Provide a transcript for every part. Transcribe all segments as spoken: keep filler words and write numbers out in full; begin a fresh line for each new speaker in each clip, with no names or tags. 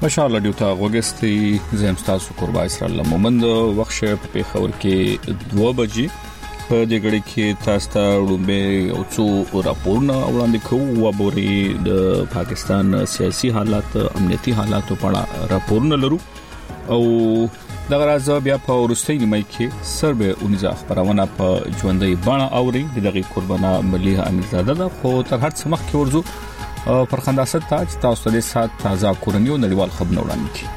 مشال رادیو ته وګستي زم تاسو قربا اسرائیل مومند وخت په خبر کې دوه بجې په دې غړي کې تاسو ته وړاندې او څو راپورونه وړاندې کوو او بوري د پاکستان سیاسي حالات امنیتي حالات په اړه راپورونه لرو او دغه راز بیا په ورستۍ نیمه کې سربه اونځه خبرونه په ژوندۍ باندې اوري دغه قربانه مليحه امیرزاده ده خو تر هر څه مخکې ورزو پر خنداست تاج تاسو د سات تازه کورنیو نړیوال خبرونه وړاندې کړي.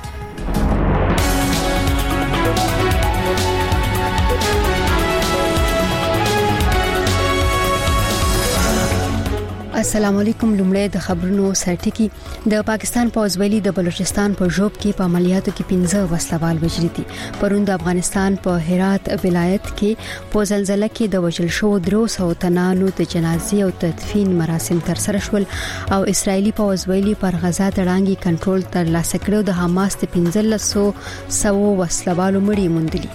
السلام علیکم. لومړی د خبرونو سرټکی. د پاکستان پوځوالي د بلوچستان په جوب کې په عملیاتو کې پنځه وسلوال وژل دي. پرون د افغانستان په هرات ولایت کې په زلزلہ کې د وژل شو درو سو تنانو د جنازې او تدفین مراسم تر سره شول او اسرایلی پوځوالي پر غزا تړانګي کنټرول تر لاسه کړو. د حماس د پنځلس سو وسلوالو مړي موندلي.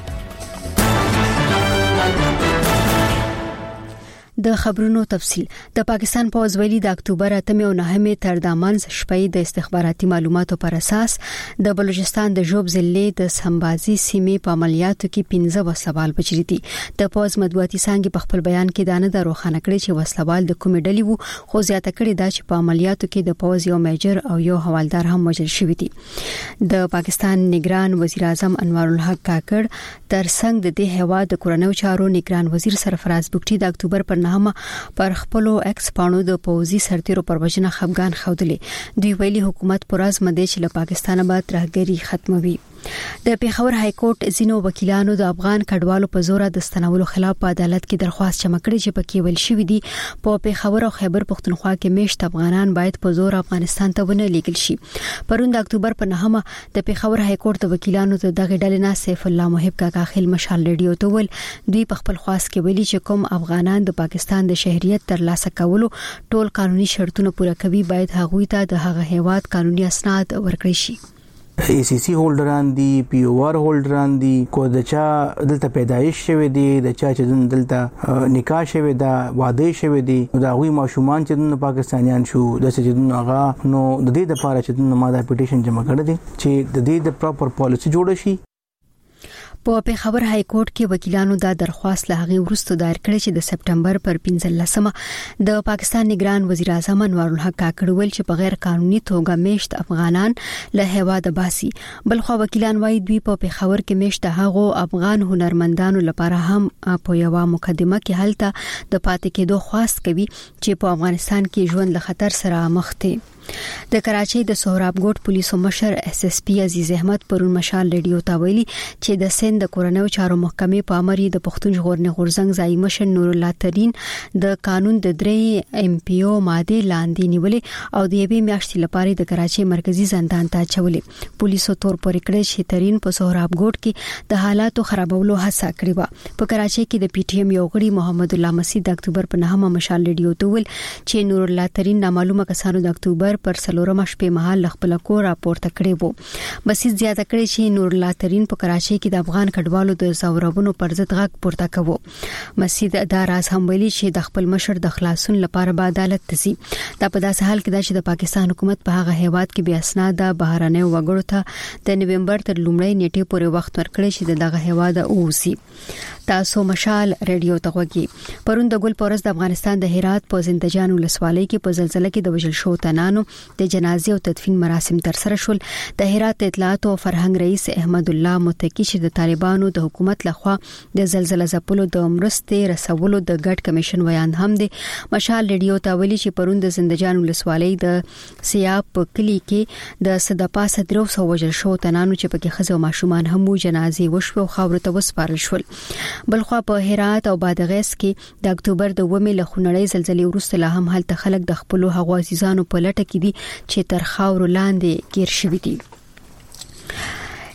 د خبرونو تفصيل. د پاکستان پوځوالي د اکتوبر اتمه او نهمه تر د منځ شپې د استخباراتي معلوماتو پر اساس د بلوچستان د جوب ضلع د سمبازي سیمې په عملیاتو کې پنځه وسلوال بچی دي. د پوز مطبوعاتي څنګه په خپل بیان کې دانه د روخانه کړی چې وسلوال د کومې ډلې وو خو زیاته کړی دا چې په عملیاتو کې د پوز یو میجر او یو حوالدار هم وژل شوی دي. د پاکستان نگران وزیر اعظم انوار الحق کاکړ تر څنګ د دې هوا د کورونو چارو نگران وزیر سرفراز بوکټي د اکتوبر پر هم پر خپلو ایکس پانو د پوزي سرتیرو پر وجنه خفغان خوده دوی ویلي حکومت پر از مده چې له پاکستانه به ترهګری ختموي. د پیښور های کورټ زینو وکیلانو د افغان کډوالو په زور د ستنولو خلاف په عدالت کې درخواست جمع کړې چې پکې ویل شوې دي په پیښور او خیبر پختونخوا کې میشت افغانان باید په زور افغانستان ته ونه لیږل شي. پرون د اکتوبر په نهمه د پیښور های کورټ د وکیلانو ته دغه ډلې نه سیف الله محب کاکا خیل مشال ریډیو ته ول دوی په خپل خواست کې ویلي چې کوم افغانان د پاکستان د شهریت تر لاسه کولو ټول قانوني شرطونه پوره کوي باید هغوی ته د هغه هیواد قانوني اسناد ورکړي شي.
ای سی سی هولډران دي، پی او آر هولډران دي، کو د چا دلته پیدایش شوه دي، د چا چې دلته نکاح شوه دا واده شوه دي، دا غوي ماشومان چې د پاکستانیان شو د سجدون هغه نو د دې لپاره چې د ماده پټیشن جمع کړی دي چې د دې د پراپر پالیسی جوړ شي.
په پیښور های کورټ کې وکیلانو دا درخواست له هغه وروسته دایر کړی چې د سپټمبر پر پنځلسمه د پاکستان نگران وزیر اعظم انوار الحق کاکړ ویل چې په غیر قانوني توګه میشت افغانان له هیواد باسي. بلخو وکیلان وايي دوی په پیښور کې میشت هغه افغان هنرمندانو لپاره هم په یو مقدمه کې حالت د پاتې کېدو خواست کوي چې په افغانستان کې ژوند له خطر سره مخ دي. د کراچۍ د سهراب ګوټ پولیسو مشر اس اس پی عزیز احمد پرون مشال ریډیو ته ویلي چې د سند د کورنیو چارو محکمې په امر د پښتون ژغورنې غورځنګ ځای مشر نور الله ترين د قانون د درې ام پی او ماده لاندې نیولې او د یوې میاشتې لپاره د کراچۍ مرکزی زندان ته چولې. پولیسو تور پورې کړی چې ترين په سهراب ګوټ کې د حالاتو خرابولو هڅه کړې و. په کراچۍ کې د پی ټی ایم یو غړي محمد الله مسعود د اکتوبر په نهمه مشال ریډیو ته ویل چې نور الله ترين نامعلومه کسانو د اکتوبر پر سلورم شپې مهال خپل کور راپورته کړی وو. مسعود زیاته کړی چې نور الله ترين په کراچۍ کې د افغان کډوالو د زورابونو پر ضد غږ پورته کوو. مسعود دا راز هم ویلي چې د خپل مشر د خلاصون لپاره به عدالت تسي. دا په داسې حال کې دا چې د پاکستان حکومت په هغه هیواد کې بیا اسناد بهرانه وګړو ته د نوومبر تر لومړۍ نیټې پورې وخت ورکړي چې دغه هیواد اوسي. تاسو مشال ریډیو ته وګورئ. پرون د ګل پورس د افغانستان د هرات په زندجان ولسوالۍ کې په زلزلہ کې د وژل شو تنانو د جنازې او تدفین مراسم تر سره شول. د هرات اطلاعات او فرهنګ رئیس احمد الله متکی چې د طالبانو د حکومت لخوا د زلزلہ ځپلو د مرستې رسولو د ګډ کمیشن ویان هم دي. مشال ریډیو ته ویلي چې پرون د زندجان ولسوالۍ د سیاب په کلی کې د صدپا صدرو سو وژل شو تنانو چې پکې خزو ماشومان هم جنازې وشو او خاور ته وسپارل شول. بلخو په هرات او بادغیس کې د اکتوبر د اوومې له خونړۍ زلزلې وروسته لا هم هلته خلک د خپل هغو عزیزانو په لټه کې دي چې تر خاور لاندې گیر شوي دي.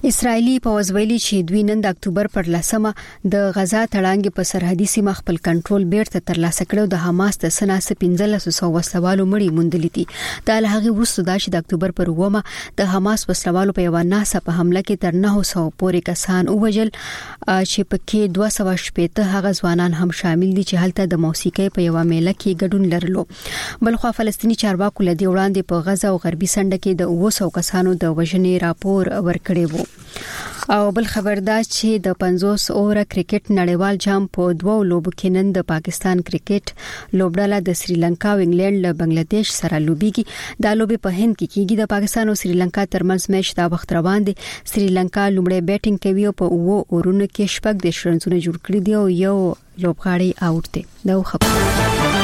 اسرایلی پوځ ویلي چې دوی نن د اکتوبر پر لسمه د غزا تړانګې په سرحدي سیمه خپل کنټرول بیرته ترلاسه کړو. د حماس د سناسه پنځلس سو وسلوالو مړي موندلي دي. د هغه وروسته د چې د اکتوبر پر اومه د حماس وسلوالو په یو ناسه په حمله کې تر نه سو پورې کسان ووجل چې پکې دوه سوه شپږ هغه ځوانان هم شامل دي چې هلته د موسیقي په یو میله کې ګډون لرلو. بلخو فلسطینی چارواکو لدی وړاندې په غزا او غربي سنډه کې د اوه سوه کسانو د وژنې راپور ورکړی وو. او بل خبر دا چې د پنځوس اوور کرکټ نړیوال جام په دوه لوبو کې نن د پاکستان کرکټ لوبډله د سریلانکا او انګلند له بنگلاديش سره لوبيږي. دا لوبي په هند کې کیږي. د پاکستان او سریلانکا ترمنځ میچ دا وخت روان دي. سریلانکا لومړی بیټینګ کوي او په اوه اورونو کې شپږ د شرنزونه جوړ کړی دي او یو لوبغاړی آوټ دی. دا خبر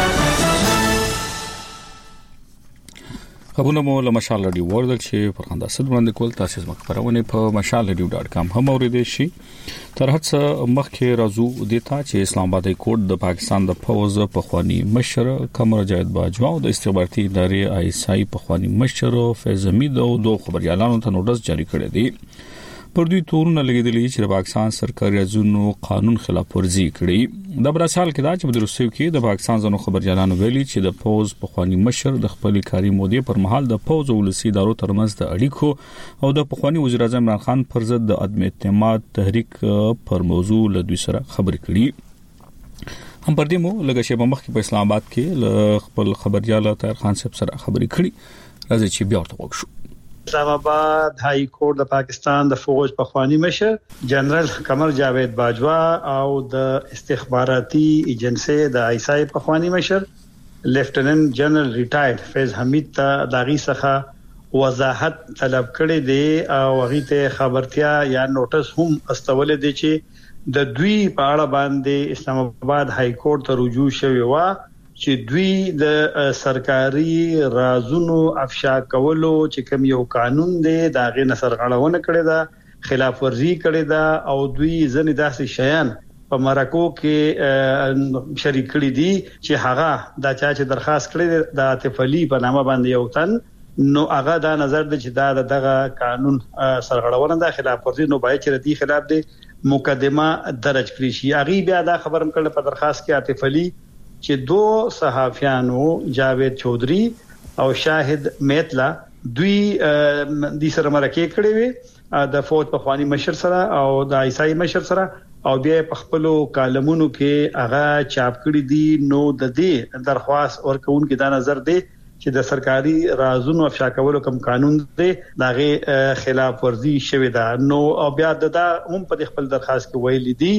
خبرونه مو له مشال رادیو ورل چې پر خندا صد باندې کول تاسو زما خبرونه په مشال رادیو ډاټ کام هم اوریدئ شي. تر هڅه مخکې راځو د تا چې اسلام آباد کوټ د پاکستان د فوز په خواني مشر قمر جاوید باجوا او د استخباراتي ادارې آی اس آی په خواني مشر فیض حمید او دوه خبريالانو ته نوټس جاری کړی دی. پر دوی تورونه لګیدلې چې د پاکستان سرکاري ازونو قانون خلاف ورزي کړي. د براسال کې دا چې په روسیو کې د پاکستان ځنو خبريالانو ویلي چې د فوز په خواني مشر د خپل کاري مودې پر مهال د فوز او ولسی ادارو ترمنځ د اړیکو او د پخوانی وزیر اعظم عمران خان پر ضد د عدم اعتماد تحریک پر موضوع له دوی سره خبرې کړي. هم پر دې مو لږه شی په مخ کې په اسلام آباد کې خپل خبريال طاهر خان صاحب سره خبرې کړي. راځي چې بیا ورته وښو.
اسلام آباد هائی کورټ د پاکستان د فوج په خواني مشر جنرال قمر جاوید باجوا او د استخباراتي ایجنسی د آی اس آی په خواني مشر لیفټیننټ جنرال ریټایرډ فیض حمید ته داغي څخه وضاحت طلب کړي دي او هغه ته خبرتیا یا نوټس هم استول دي چې د دوی په اړه باندې اسلام آباد هائی کورټ ته رجوع شوی و چې دوی د سرکاري رازونو افشا کولو چې کوم یو قانون دی دا غي نصر غړونه کړی دا خلاف ورزي کړی دا او دوی ځنې داسې شیان په مرکو کې شریک کړی دي چې هغه دا چې درخواست کړی د عاطف علي په نامه باندې یو تن نو هغه دا نظر دی چې دا دغه قانون سرغړونه د خلاف ورزي نو باید چې د خلاف دی مقدمه درج کړی شي. هغه بیا دا خبرم کړل په درخواست کې عاطف علي چې دو صحافیانو جاوید چودري او شاهد میتلا دوی د سره مرکه کړې وي د فوج په خواني مشر سره او د آی اس آی مشر سره او بیا په خپل کالمونو کې هغه چاپ کړی دي. نو د دې درخواست ورکون کې دا نظر دی چې د سرکاري رازونو افشا کولو کوم قانون دی دغه خلاف ورزي شوی دا. نو او بیا د هم په خپل درخواست کې ویل دي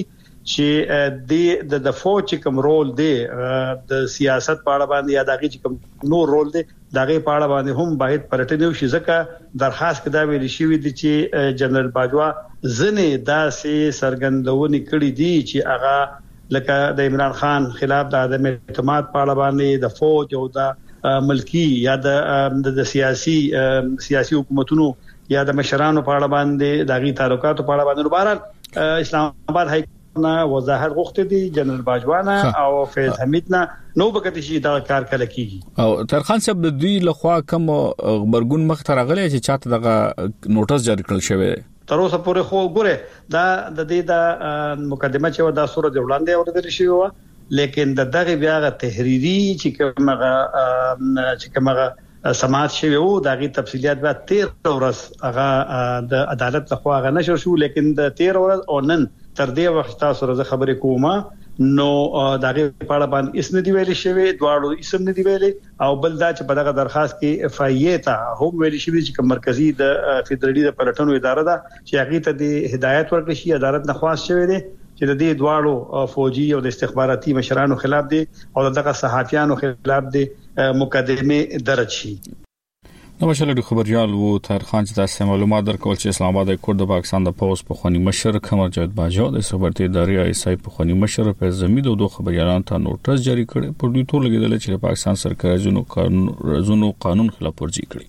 چې د د فوج کوم رول دی د سیاست په اړه باندې یا دغه کوم نو رول دی دغه په اړه باندې هم باید پرټنیو شي. ځکه درخواست کدا ویل شي دي چې جنرال باجوا ځنې داسې سرګندونې کړې دي چې هغه لکه د عمران خان خلاف د عدم اعتماد په اړه باندې د فوج او د ملکی یا د سیاسي سیاسي حکومتونو یا د مشرانو په اړه باندې دغه تعلقات په اړه باندې بهر اسلام آباد هائی نه وضاحت غوښته دي جنرال باجوانا او فیض حمید نه نو بکته شي دا کار کله کیږي. او
تر خان صاحب د دوی لخوا کوم خبرګون مخ ته راغلی چې چاته دغه نوټس جاری کړل شوی
تر اوسه پورې خو ګوره دا د دې د مقدمه چې دا صورت وړاندې اوریدل شوی و لیکن د دغه بیا غ تحریری چې کومه چې کومه سماعت شوی وو دغه تفصيلات به تیر ورځ هغه د عدالت لخوا غ نشر شو لیکن د تیر ورځ او نن تر دې وخت تاسو سره خبرې کومه نو دغه په اړه باندې اسنه دی ویلي شوی دواړو اسم نه دی ویلي او بل دا چې په دغه درخواست کې اف ای ای ته هم ویلي شوی چې مرکزی د فدرالي د پلټنو اداره ده چې هغه ته د هدایت ورکړي شي عدالت نه خواست شوی دی چې د دې دواړو فوجي او د استخباراتي مشرانو خلاف دي او دغه صحافیانو خلاف دي مقدمه درج شي.
نو مشال د خبريال وو طاهر خان چې تاسو معلومات درکول چې اسلام آباد کوټ د پاکستان د فوج په خواني مشر قمر جاوید باجوا د استخباراتي ادارې آی اس آی په خواني مشر فیض حمید او دوه خبريالانو ته نوټس جاری کړي. په دوی ټول لګیدل چې پاکستان سرکاري ځنو قانون ځنو قانون خلاف ورزي کړي.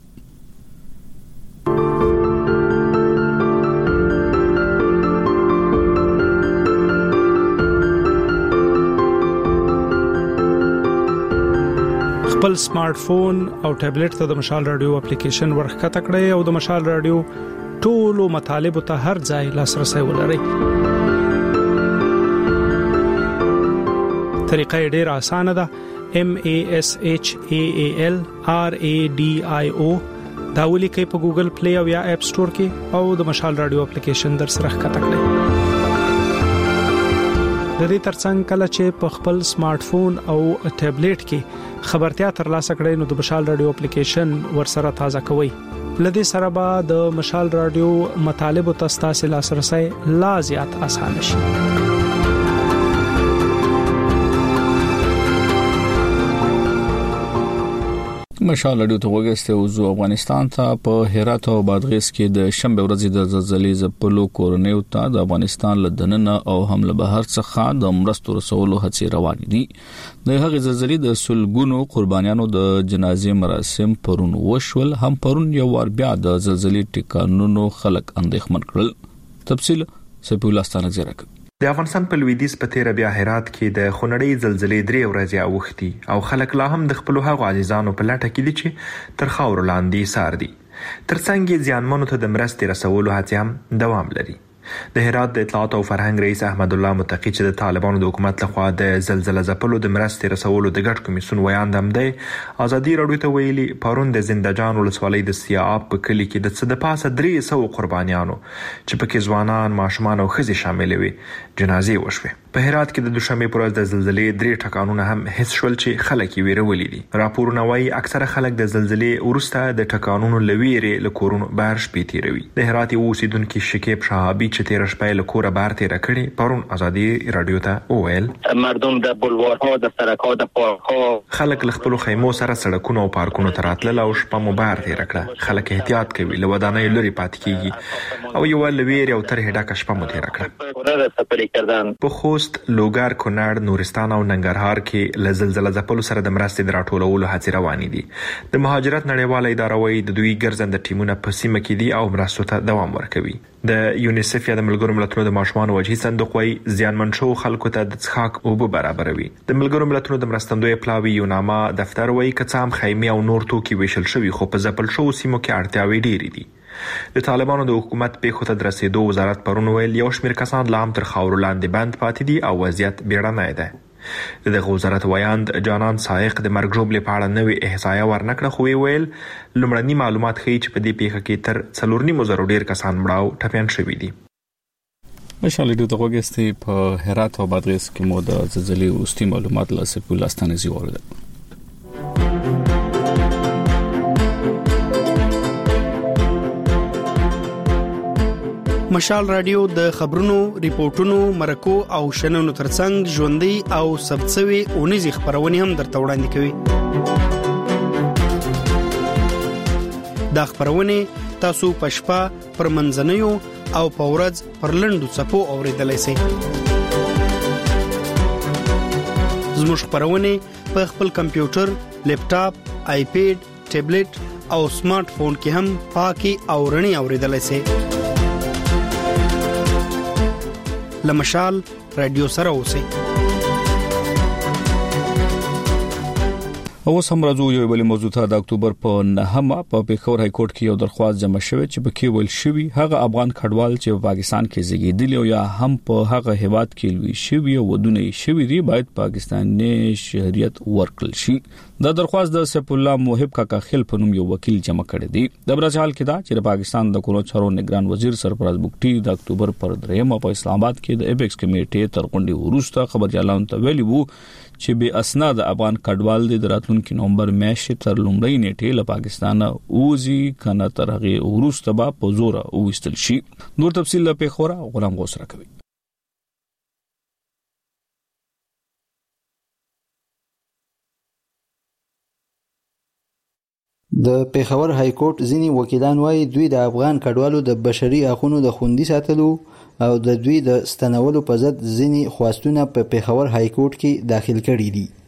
خپل سمارټ فون او ټابلیټ ته د مشال رادیو اپلیکیشن ورخه کړئ او د مشال رادیو ټولو مطالبو ته هر ځای لاسرسي ولري. طریقه ډیره اسانه ده. M A S H A A L R A D I O دا ولیکئ په ګوګل پلی او یا اپ سٹور کې او د مشال رادیو اپلیکیشن در سره ښکته کړئ. د دې ترڅنګ کله چې په خپل سمارټ فون او ټابلیټ کې خبرتیا ترلاسه کړئ نو د مشال رادیو اپلیکیشن ورسره تازه کوئ. لدې سره به د مشال رادیو مطالبه تاسو لاسرسي لا زیات اسانه شي.
مشال رادیو ته وګورئ او افغانستان ته په هرات او بادغیس کې د شنبه ورځې د زلزلې ځپلو کورنیو ته د افغانستان له دننه او حمله بهر څخه د مرستو رسولو هڅې روانې دي. د هغې زلزلې د سلګونو قربانیانو د جنازې مراسم پرون وشول. هم پرون یو وار بیا د زلزلې ټکانونو خلک اندېښمن کړل. تفصیل سپي ولستانه زیرک.
د افغانستان په لویدیځ په تیر بیا هرات کې د خونړۍ زلزلې درې ورځې اوختي او خلک لا هم د خپل هغو عزیزانو په لټه کې دي چې تر خاور لاندې سار دي. ترڅنګ یې ځانمنو ته د مرستې رسولو هڅې هم دوام لري. د هرات د اطلاعات او فرهنګ رئیس احمد الله متقی چې د طالبانو د حکومت لخوا د زلزلې ځپلو د مرستې رسولو د ګډ کمیسیون ویاند هم دی ازادي راډیو ته ویلي پرون د زندهجان ولسوالۍ د سیااب په کلي کې د څه د پاسه درې سوه قربانیانو چې پکې ځوانان، ماشومان او ښځې شامل وي جنازې وشوې. په هرات کې د دوشنبه پر ورځ د زلزلې درې ټکانونه هم حس شول چې خلک یې ویرولي دي. راپورونه وايي اکثره خلک د زلزلې وروسته د ټکانونو لویرې له کورونو بهر شپې تیروي. د هرات یو اوسیدونکي شکیب شهابي چې تیر شپه له کوره بهر تیر کړي پرون ازادي رادیو ته وویل
مردم د بلوارها د سړکونو د پارکونو
خلک له خپل خیمو سره سړکونو او پارکونو ته راتلل او شپه مو بهر تیر کړه. خلک احتیاط کوي له ودانۍ لري پاتې کیږي او یو لویر او تر هډه شپه مو تیر کړه. په خوست، لوګر، کونړ، نورستان او ننګرهار کې له زلزلې ځپلو سره د مرستې د راټولولو هڅې روانې دي. د مهاجرت نړیواله اداره وايي د دوی ګرځنده ټیمونه په سیمه کې دي او مرستو ته دوام ورکوي. د یونیسف یا د ملګرو ملتونو د ماشومانو وجهي صندوق وايي زیانمن شو خلکو ته د څښاک اوبه برابروي. د ملګرو ملتونو د مرستندوی پلاوي یوناما دفتر وايي که څه هم خیمې او نور توکي ویشل شوي خو په ځپل شو سیمو کې اړتیاوې ډېرې دي. د طالبانو د حکومت پیښو ته د رسیدو وزارت پرون ویل یو شمېر کسان لا هم تر خاورو لاندې بند پاتې دي او وضعیت بیړنی دی. د دغه وزارت ویاند جانان سایق د مرګ ژوبلې په اړه نوې احصایه ورنکړه خو ویل لومړني معلومات ښیي چې په دې پیښه کې تر څلور نیمو زرو ډېر کسان مړه او ټپیان شوي دي.
مشال رادیو ته وګورئ په هرات او بادغیس کې مو د زلزلې وروستي معلومات له سپي ولستانه زیوړل.
مشال رادیو د خبرونو، ریپورتونو، مرکو او شننو ترڅنګ ژوندۍ او ثبتسوي اونیزي خبرونه هم درته وړاندې کوي. دا خبرونه تاسو په شپه پر منځنیو او په ورځ پر لنډو څپو اوریدلای شئ. زموږ خبرونه په خپل کمپیوټر، لیپټاپ، آیپیډ، ټابلیټ او سمارټ فون کې هم پاکي او رڼي اوریدلای شئ. لمشال رادیو سره اوسئ.
او سم راځو یو بل موضوع ته. د اکتوبر په نهمه په پیښور های کورټ کې یو درخواست جمع شوی چې پکې ویل شوی هغه افغان کډوال چې په پاکستان کې زیږیدلی او یا هم په هغه هیواد کې لوي شوی او ودونه شوی دی باید پاکستاني شهريت ورکړل شي. دا درخواست د سیف الله موهب کاکا خیل په نوم یو وکیل جمع کړی دی. د برازیل کې دا چې د پاکستان د کورونو چارو نگران وزیر سرفراز بوکټي د اکتوبر پر درېمه په اسلام آباد کې د ایبکس کمیټې تر غونډې وروسته خبرجالانو ته ویلي وو چې به اسناد افغان کډوال د راتلونکي نومبر میاشتې تر لومړۍ نیټې له پاکستان اوزي کنه تر هغه وروسته به په زور اوستل شي. نور تفصیل له پیښور غلام غوس راکوي.
د پیښور های کورټ ځینی وکیلان وايي دوی د افغان کډوالو د بشري حقوقو د خوندي ساتلو او د دوی د ستنولو په ضد ځینی خواستونه په پیښور های کورټ کې داخل کړي دي.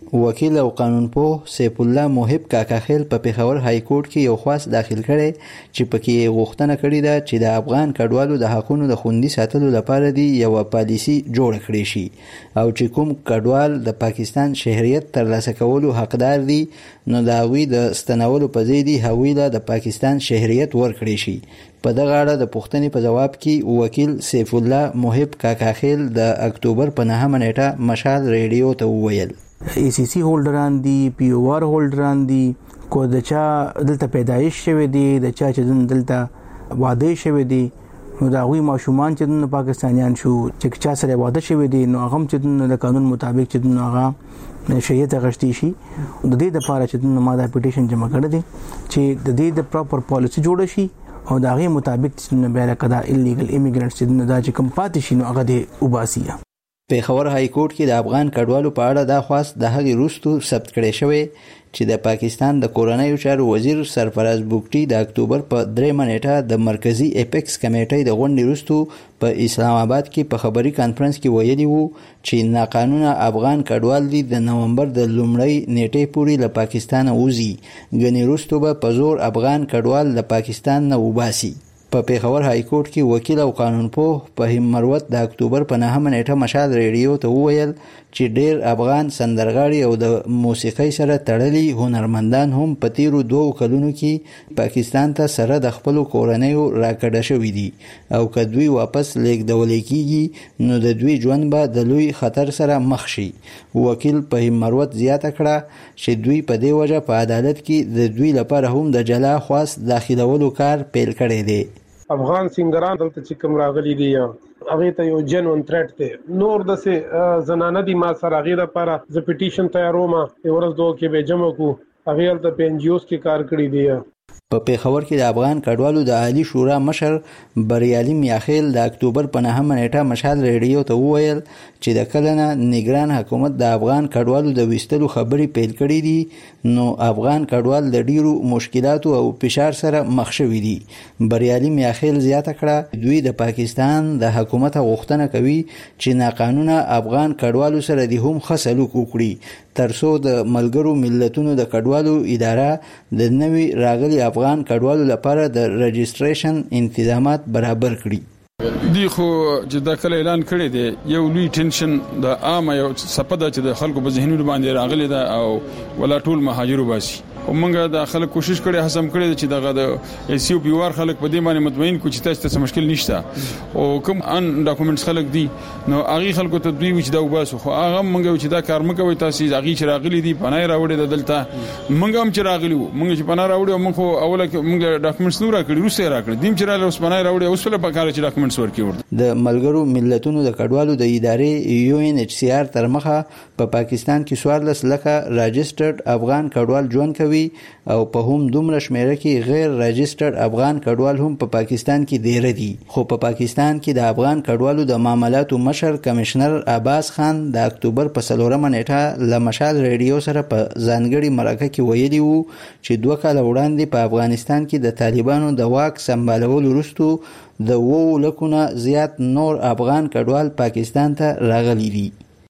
وکیل او قانونپوه سیف الله محب کاکاخیل په پیښور های کورټ کې یو خواست داخل کړي چې پکې غوښتنه کړې ده چې د افغان کډوالو د حقوقو د خوندي ساتلو لپاره دی یو پالیسی جوړ کړي شي او چې کوم کډوال د پاکستان شهریت ترلاسه کولو حقدار دي نو دا وی د ستنولو په ځای دی هغوی له د پاکستان شهریت ورکړي شي. په دغه اړه د پوښتنې په جواب کې وکیل سیف الله محب کاکاخیل د اکتوبر په نهمه نیټه مشال ریډیو ته وویل
ای سی سی هولډران دي، پی او آر هولډران دي، کو د چا دلته پیدایش شوی دی، د چا چې دلته واده شوی دی نو دا غوي ماشومان چې د پاکستانیان شو چې چا سره واده شوی دی نو هغه چې د قانون مطابق چې هغه شهیت غشتي شي. د دې لپاره چې د ماده پټیشن جمع کړی دی چې د دې د پراپر پالیسی جوړ شي او دا غي مطابق چې بیا کدا ایلیګل ایمیګرانټس چې دا چې کم پاتې شي نو هغه د وباسي.
پیښور های کورټ کې د افغان کډوالو په اړه دا خواست د هغې وروستو ثبت کړی شوی چې د پاکستان د کورنیو چارو وزیر سرفراز بوګټي د اکتوبر په درېمه نیټه د مرکزی اپیکس کمیټې د غونډې وروستو په اسلام آباد کې په خبري کانفرنس کې ویلي وو چې ناقانونه افغان کډوال دي د نومبر د لومړۍ نیټې پورې له پاکستانه وځي، ګنې وروستو به په زور افغان کډوال له پاکستان نه وباسي. په پیښور های کورټ کې وکیل او قانونپوه فهیم مروت د اکتوبر په نهمه نیټه مشال ریډیو ته وویل چې ډیر افغان سندرغاړي او د موسیقۍ سره تړلي هنرمندان هم په تیرو دوو کلونو کې پاکستان ته سره د خپل کورنیو راکړه شوي دي او که دوی واپس لیږدول کېږي نو د دوی ژوند به د لوی خطر سره مخ شي. وکیل فهیم مروت زیاته کړه چې دوی په دې وجه په عدالت کې د دوی لپاره هم د جلا خواست داخلولو کار پیل کړی دی.
افغان سنگران دلته چې کوم راغلي دي هغه ته یو جنون تھریټ دی، نور د سه زنانه دي ما سره غیر لپاره ز پټیشن تیاروم ورځ دوه کې به جمع کو هغه ته په ان جی اوز کې کار کړی دی.
په پیښور کې د افغان کډوالو د عالی شورا مشر بریالي میاخیل د اکتوبر په نهمه نیټه مشال ریډیو ته وویل چې د کلنه نگران حکومت د افغان کډوالو د وستلو خبرې پیل کړې دي نو افغان کډوال د ډیرو مشکلاتو او فشار سره مخ شوي دي. بریالي میاخیل زیاته کړه دوی د پاکستان د حکومت غوښتنه کوي چې ناقانونه افغان کډوالو سره د هم ښه سلوک وکړي ترڅو د ملګرو ملتونو د کډوالو اداره د نوي راغلي افغان کډوالو لپاره د رجسټریشن انتظامات برابر کړي.
دی خو چې دا کله اعلان کړی دی یو لوی ټینشن د عام یو سپده چې د خلکو په ذهنونو باندې راغلی دا او ولا ټول مهاجرو باسي او موږ د خلک کوشش کړي هڅه کړي چې دغه د ای سی او پی او آر خلک په دې باندې مطمئن کو چې تاسو ته مشکل نشته او کوم ان ډاکومېنټس خلک دي نو هغه خلکو ته دوی چې دا وباسو خو هغه موږ چې دا کار مکوي تاسو هغه چې راغلي دي پناه راوړي د دلته موږ هم چې راغلي موږ چې پناه راوړي موږ خو اوله موږ ډاکومېنټس نور راکړي روسه راکړي دیم چې راغلي اوس پناه راوړي اوس له پکاره چې ډاکومېنټس ورکړي ورته.
د ملګرو ملتونو د کډوالو د ادارې یو ان ایچ سی آر تر مخه په پاکستان کې څوارلس لکه راجسترډ افغان کډوال ژوند کوي او په هم دومره شمیره کې غیر راجسترډ افغان کډوال هم په پاکستان کې ډیر دي. خو په پاکستان کې د افغان کډوالو د معاملاتو مشر کمشنر عباس خان د اکتوبر په څلورمه نیټه له مشال ریډیو سره په ځانګړي مرکه کې ویلي وو چې دوه کاله وړاندې په افغانستان کې د طالبانو د واک سمبالولو وروسته د وو لکونه زیات نور افغان کډوال پاکستان ته راغلي دي.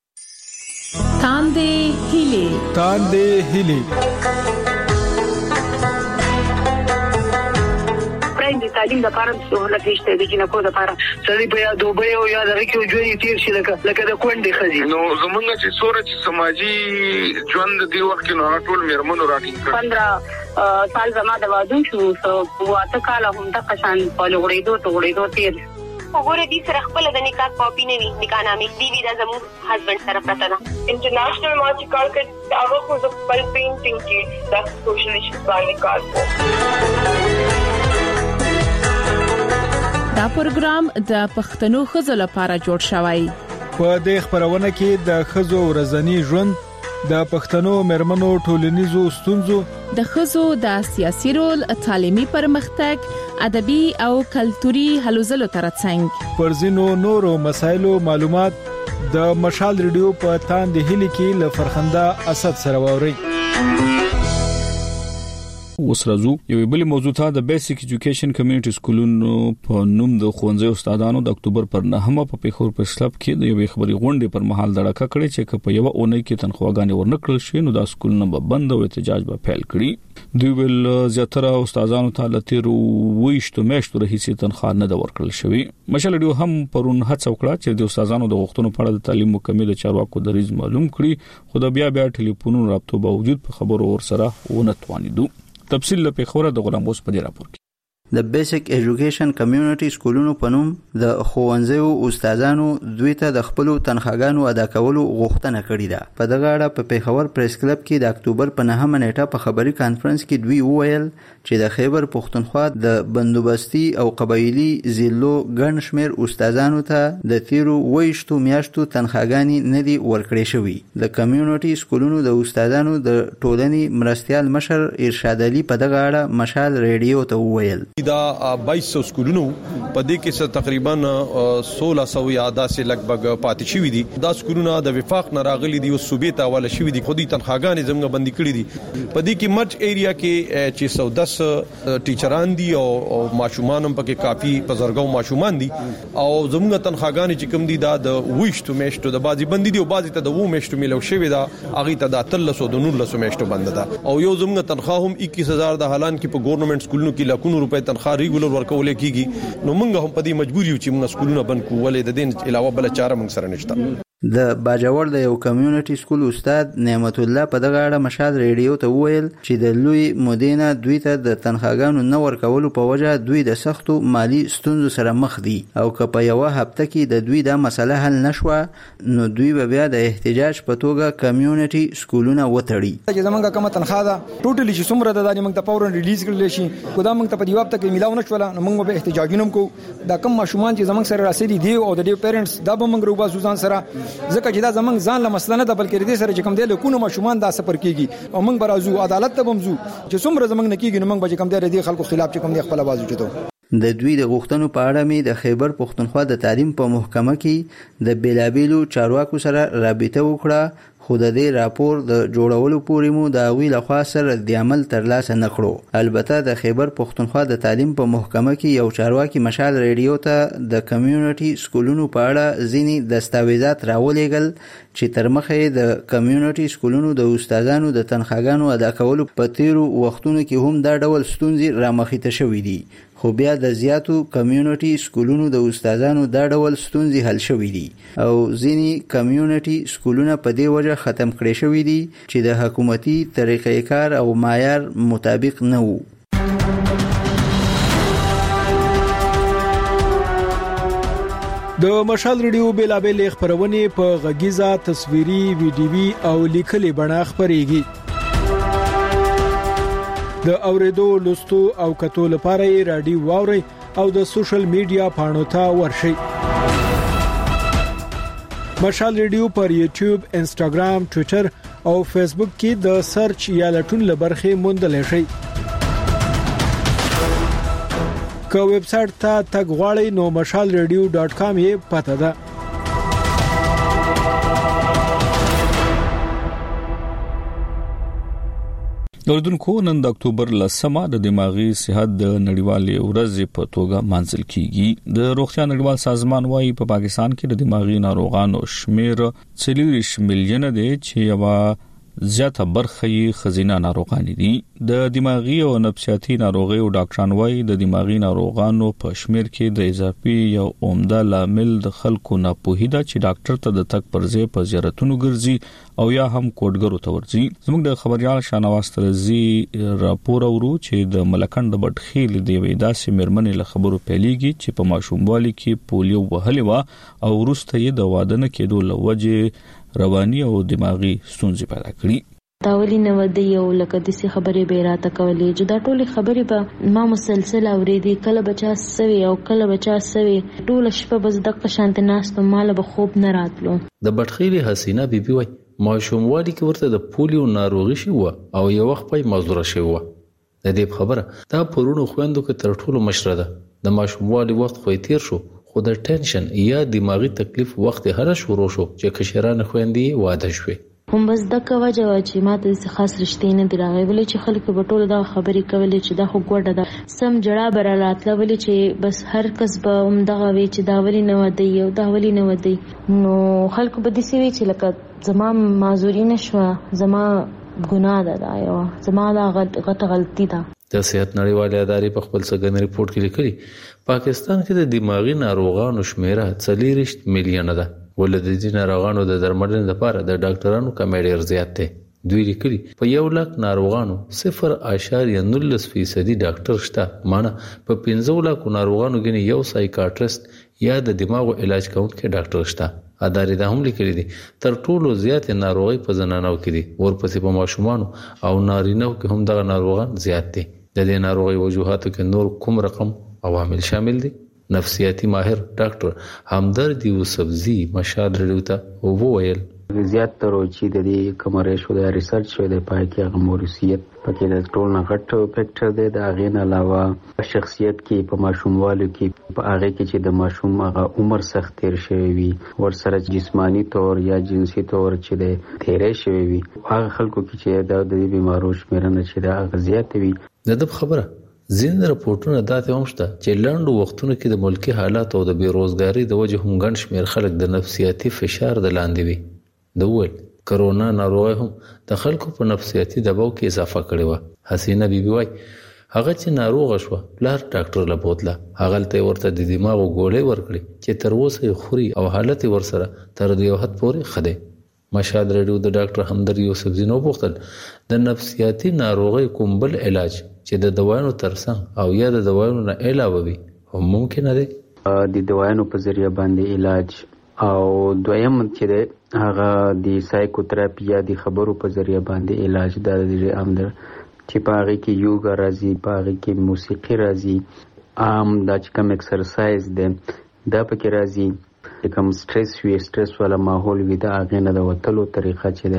تاندې هیلې
تاندې هیلې
د تعلیم لپاره سہولت نشته د جنکو لپاره سړي په یاد دوبه او یاد راکې ژوند تیر شي لکه لکه د کونډې خزي
نو زمونږ چې سورج سماجی ژوند دی وخت نو ټول میرمنو راټینګ کړ
پندرہ سال زما د وادو شو او اته کال هم د قشان په لوړېدو ته وړېدو تیر
وګوره دې سره خپل د نکاح کاپی نه وي نکاح نامې دی وی د زموږ هسبند سره پراته ده.
انټرنیشنل ما چې کار کړ هغه خو د خپل پینټینګ کې د سوشل ایشوز باندې کار کوي.
دا پروګرام د پښتنو خزو لپاره جوړ شوی.
په دې خبرونه کې د خزو ورځنی ژوند، د پښتنو مرمنو ټولنیزو ستونزو،
د خزو د سیاسي رول، تعلیمي پرمختګ، ادبي او کلتوري هلو ځلو ترڅنګ
پر ځینو نورو مسایلو معلومات د مشال ریډیو په تاندې هلي کې له فرخنده اسد سره ووري.
اوس راځو یو بل موضوع ته د بیسیک ایجوکیشن کمیونټي سکولونو په نوم د ښوونځي استادانو د اکتوبر پر نهمه په پیښور پریس کلب کې د یو خبري غونډې پر مهال دړکه کړې چې په یو اونۍ کې تنخواګانې ورنکړل شي نو د سکولونو به بند او احتجاج به فعال کړي دوی ول زیاتره استادانو ته لتیر وېشتو میاشتو راهیسې تنخوا نه د ورکړل شوی مشال ډیو هم پرون هڅه وکړه چې د استادانو د غوښتنو په اړه د تعلیم مکمل چارواکو دریز معلوم کړي خو د بیا بیا ټلیفونونو رابطو باوجود په خبرو ورسره ونه توانیدو تفصیل له پیښور د غلام اوس په دې راپور کې
د بیسیک ایجوکیشن کمیونټي سکولونو په نوم د ښوونځیو استادانو دوی ته د خپل تنخواګانو ادا کولو غوښتنه کړې ده په دغه اړه په پیښور پریس کلب کې د اکتوبر په نهمه نیټه په خبري کانفرنس کې دوی وویل چې د خیبر پښتونخوا د بندوبستي او قبایلی ضلعو ګڼ شمېر استادانو ته د تیرو ویشتو میاشتو تنخواګانې نه دي ورکړې شوې د کمیونټي سکولونو د استادانو د ټولنې مرستيال مشر ارشاد علي په دغه اړه مشال ریډیو ته وویل
دا بایس سو سکولونو په دې کې تقریبا سولہ سو یا داسې لګبګ پاتې شوی دي دا سکولونه د وفاق نه راغلي دي او صوبې ته حواله شوی دي خودي تنخواګانې زموږ بندي کړې دي په دې کې مرچ ایریا کې چې سو دس ټیچران دي او ماشومان هم پکې کافي بزرګو ماشومان دي او زموږ تنخواګانې چې کوم دي دا د وښتو میشتو د بازي بندي دي او بازي ته د وو میشتو ملو شوی دا اغه ته د ثلاث سو د نور لسو میشتو بند ده او یو زموږ تنخواه هم اکیس هزار د حالان کې په ګورنمنت سکولونو کې لکونو روپے تنخواه ریګولر ورکول کیږي نو موږ هم په دې مجبور یو چې موږ سکولونه بند کوو ولې د دین علاوه بل چاره موږ سره نشته
د باجوړ د یو کمیونټي سکول استاد نعمت الله په دغه اړه مشال ریډیو ته وویل چې د لوی مدینه دوی ته د تنخواګانو نه ورکولو په وجه دوی د سختو مالی ستونزو سره مخ دي او که په یو هفته کې د دوی د مسله حل نشوه نو دوی به بیا د احتجاج په توګه کمیونټي سکولونه وتړي
چې زمونږه کومه تنخواه ده ټوټلی چې څومره ده د موږ ته فورن ریلیز کړل شي خدای موږ ته په دیواب ته کې ملاو نشول نو موږ به احتجاجونه کوو دا کوم ماشومان چې زمونږ سره راسي دي او د دې پیرنټس دا به موږ روبا سوزان سره ځکه چې دا زمونږ ځان له مسله نه د بلکې دې سره چې کوم دی له کوم ماشومان دا سفر کیږي او موږ برازو عدالت ته بمزو چې څومره زمونږ نه کیږي نو موږ به کوم دی د خلکو خلاف چې کوم دی خپل आवाज وچتو
د دوی د غوښتنو په اړه می د خیبر پښتونخوا د تعلیم په محکمه کې د بیلابیلو چارواکو سره رابطه وکړه خو د دې راپور د جوړولو پورې مو د اوی لخوا سره د عمل ترلاسه نکړو البته د خیبر پښتونخوا د تعلیم په محکمه کې یو چارواکي مشال ریډیو ته د کمیونټي سکولونو په اړه ځینی دستاویزات راولېګل چې تر مخه د کمیونټي سکولونو د استادانو د تنخواګانو ادا کولو په تیرو وختونو کې هم دا ډول ستونزې رامخېته شوې دي خو بیا د زیاتو کمیونټي سکولونو د استادانو دا ډول ستونزې حل شوې دي او ځینی کمیونټي سکولونه په دې وجه ختم کړي شوې دي چې د حکومتي طریقې کار او معیار مطابق نه وو
د مشال ریډیو بیلابل خبرونه په غږیزه تصویري ویډیوي او لیکلي بڼه خبريږي د اوریدو لوستو او کتو لپاره رادیو واوري او د سوشل میډیا پاڼو ته ورشي مشال ریډیو پر یوټیوب انستګرام ټوئیټر او فیسبوک کې د سرچ یا لټون لبرخه موندل شي که ویب سټ ته تګ غواړئ نو مشال ریډیو ډاٹ کام یې پته ده
دردونکو نن د اکتوبر لسمه د دماغي صحت د نړیوالې ورځې په توګه مانځل کیږي د روغتیا نړیوال سازمان وايي په پاکستان کې د دماغي ناروغانو شمیر څلوېښت میلیونه دی چې یو زیاته برخه یې خزینه ناروغان دي د دماغي او نفسیاتي ناروغي او ډاکټران وايي د دماغي ناروغانو په شمیر کې د اضافي یو عمده لامل د خلکو ناپوهي ده چې ډاکټر ته د تک پرځې په زیارتونو ګرځي او یا هم کوډګرو ته ورځي زموږ د خبريال شانواز ترزي راپور ورو چې د ملکند بټخیل دی وې داسې مرمنې له خبرو پیلېږي چې په ماشوموالي کې پولیو وهلې و او وروسته یې د واده نه کېدو لوجه رواني او دماغي ستونزې پیدا کړې
تاولی نو د یو لکه د سی خبرې به راته کولې چې دا ټولې خبرې به ما مسلسل اورېدې کله بچا سوي او کله بچا سوي ټول شپه بس دغه شانت ناست مال به خوب نه راتلو
د بټخیل حسینه بیبي وای ماشوموالي کې ورته د پولیو ناروغي شو او یو وخت پي مزدور شو د دې خبره دا پرونو خويندو کې تر ټولو مشره ده د ماشوموالي وخت خو تیر شو خو د ټینشن یا دماغي تکلیف وخت هر شروع شو چې کشران خويندې واده شوي
هم بس د کوجه چې ماته څه خاص رښتې نه دی راغی ولې چې خلک په ټوله دا خبرې کولې چې دا خو ګوډه ده سم جړه برالاتله ولې چې بس هر کس به هم دغه وی چې دا ولې نه ودی او دا ولې نه ودی نو خلکو به دې وی چې لکه زما معذوري نشوه زما ګناه ده دا یو زما دا غټه غلطي ده.
د صحت نړیوالې ادارې په خپل څرګند ریپورت کې لیکلي پاکستان کې د دماغي ناروغانو شمیره څلوېښت میلیونه ده ولې د دې ناروغانو د درملنې لپاره د ډاکټرانو کمی ډېر زیات دی. دوی لیکلي په یو لک ناروغانو صفر اشاریه نولس فیصدي ډاکټر شته معنی په پنځه لک ناروغانو کې یو سایکاټریست یا د دماغو علاج کوونکی ډاکټر شته. ادارې دا هم لیکلي دي تر ټولو زیات ناروغي په زنانو کې دي ورپسې په ماشومانو او نارینهو کې هم دغه ناروغان زیات دي. د دې ناروغي وجوهاتو کې نور کوم رقم عوامل شامل دي؟ نفسیاتي ماهر ډاکټر همدرد یوسفزي مشال رډیو ته وویل
زیات تر چې د دې کومره شو د ریسرچ شوی د پای کې هغه موریثیت پکې د ټول نه غټ فیکټر دی د هغه نه علاوه شخصیت کې په ماشوموالو کې په هغه کې چې د ماشوم هغه عمر سخت تیر شوی وي ورسره جسمانی تور یا جنسي تور چې د تیرې شوی وي هغه خلکو کې چې د دې بیمارو شمیرنه چې د هغه زیات وي.
د دې خبره ځینې راپورټونه داسې هم شته چې لاندو وختونو کې د ملکی حالات او د بیروزګاری د وجه هم ګڼ شمېر خلک د نفسیاتي فشار د لاندې وي. د ول کرونا ناروغي هم د خلکو په نفسیاتي دباو کې اضافه کړې و. حسینه بیبي وای هغه چې ناروغ شو پلار ډاکټر له بوتله هغه ته ورته د دماغ غوړې ورکړي چې تر اوسه خوري او حالت ورسره تر دې وخت پورې خده. مشهد رډیو د ډاکټر همدرد یوسفزي نو بوختل د نفسیاتي ناروغي کوم بل علاج چې د دوايانو ترڅنګ او یا د دوايانو نه علاوه وي هم ممکن دی
د دوايانو په ذریعہ باندې علاج او دویم چې هغه د سایکوتراپي یا د خبرو په ذریعہ باندې علاج د امدر چې په هغه کې یوګا راځي په هغه کې موسیقي راځي عام د کوم ایکسرسایز دی دا پکې راځي کوم سټرس وی سټرس والا ماحول وي دا هغه نه د وتلو طریقه چې دی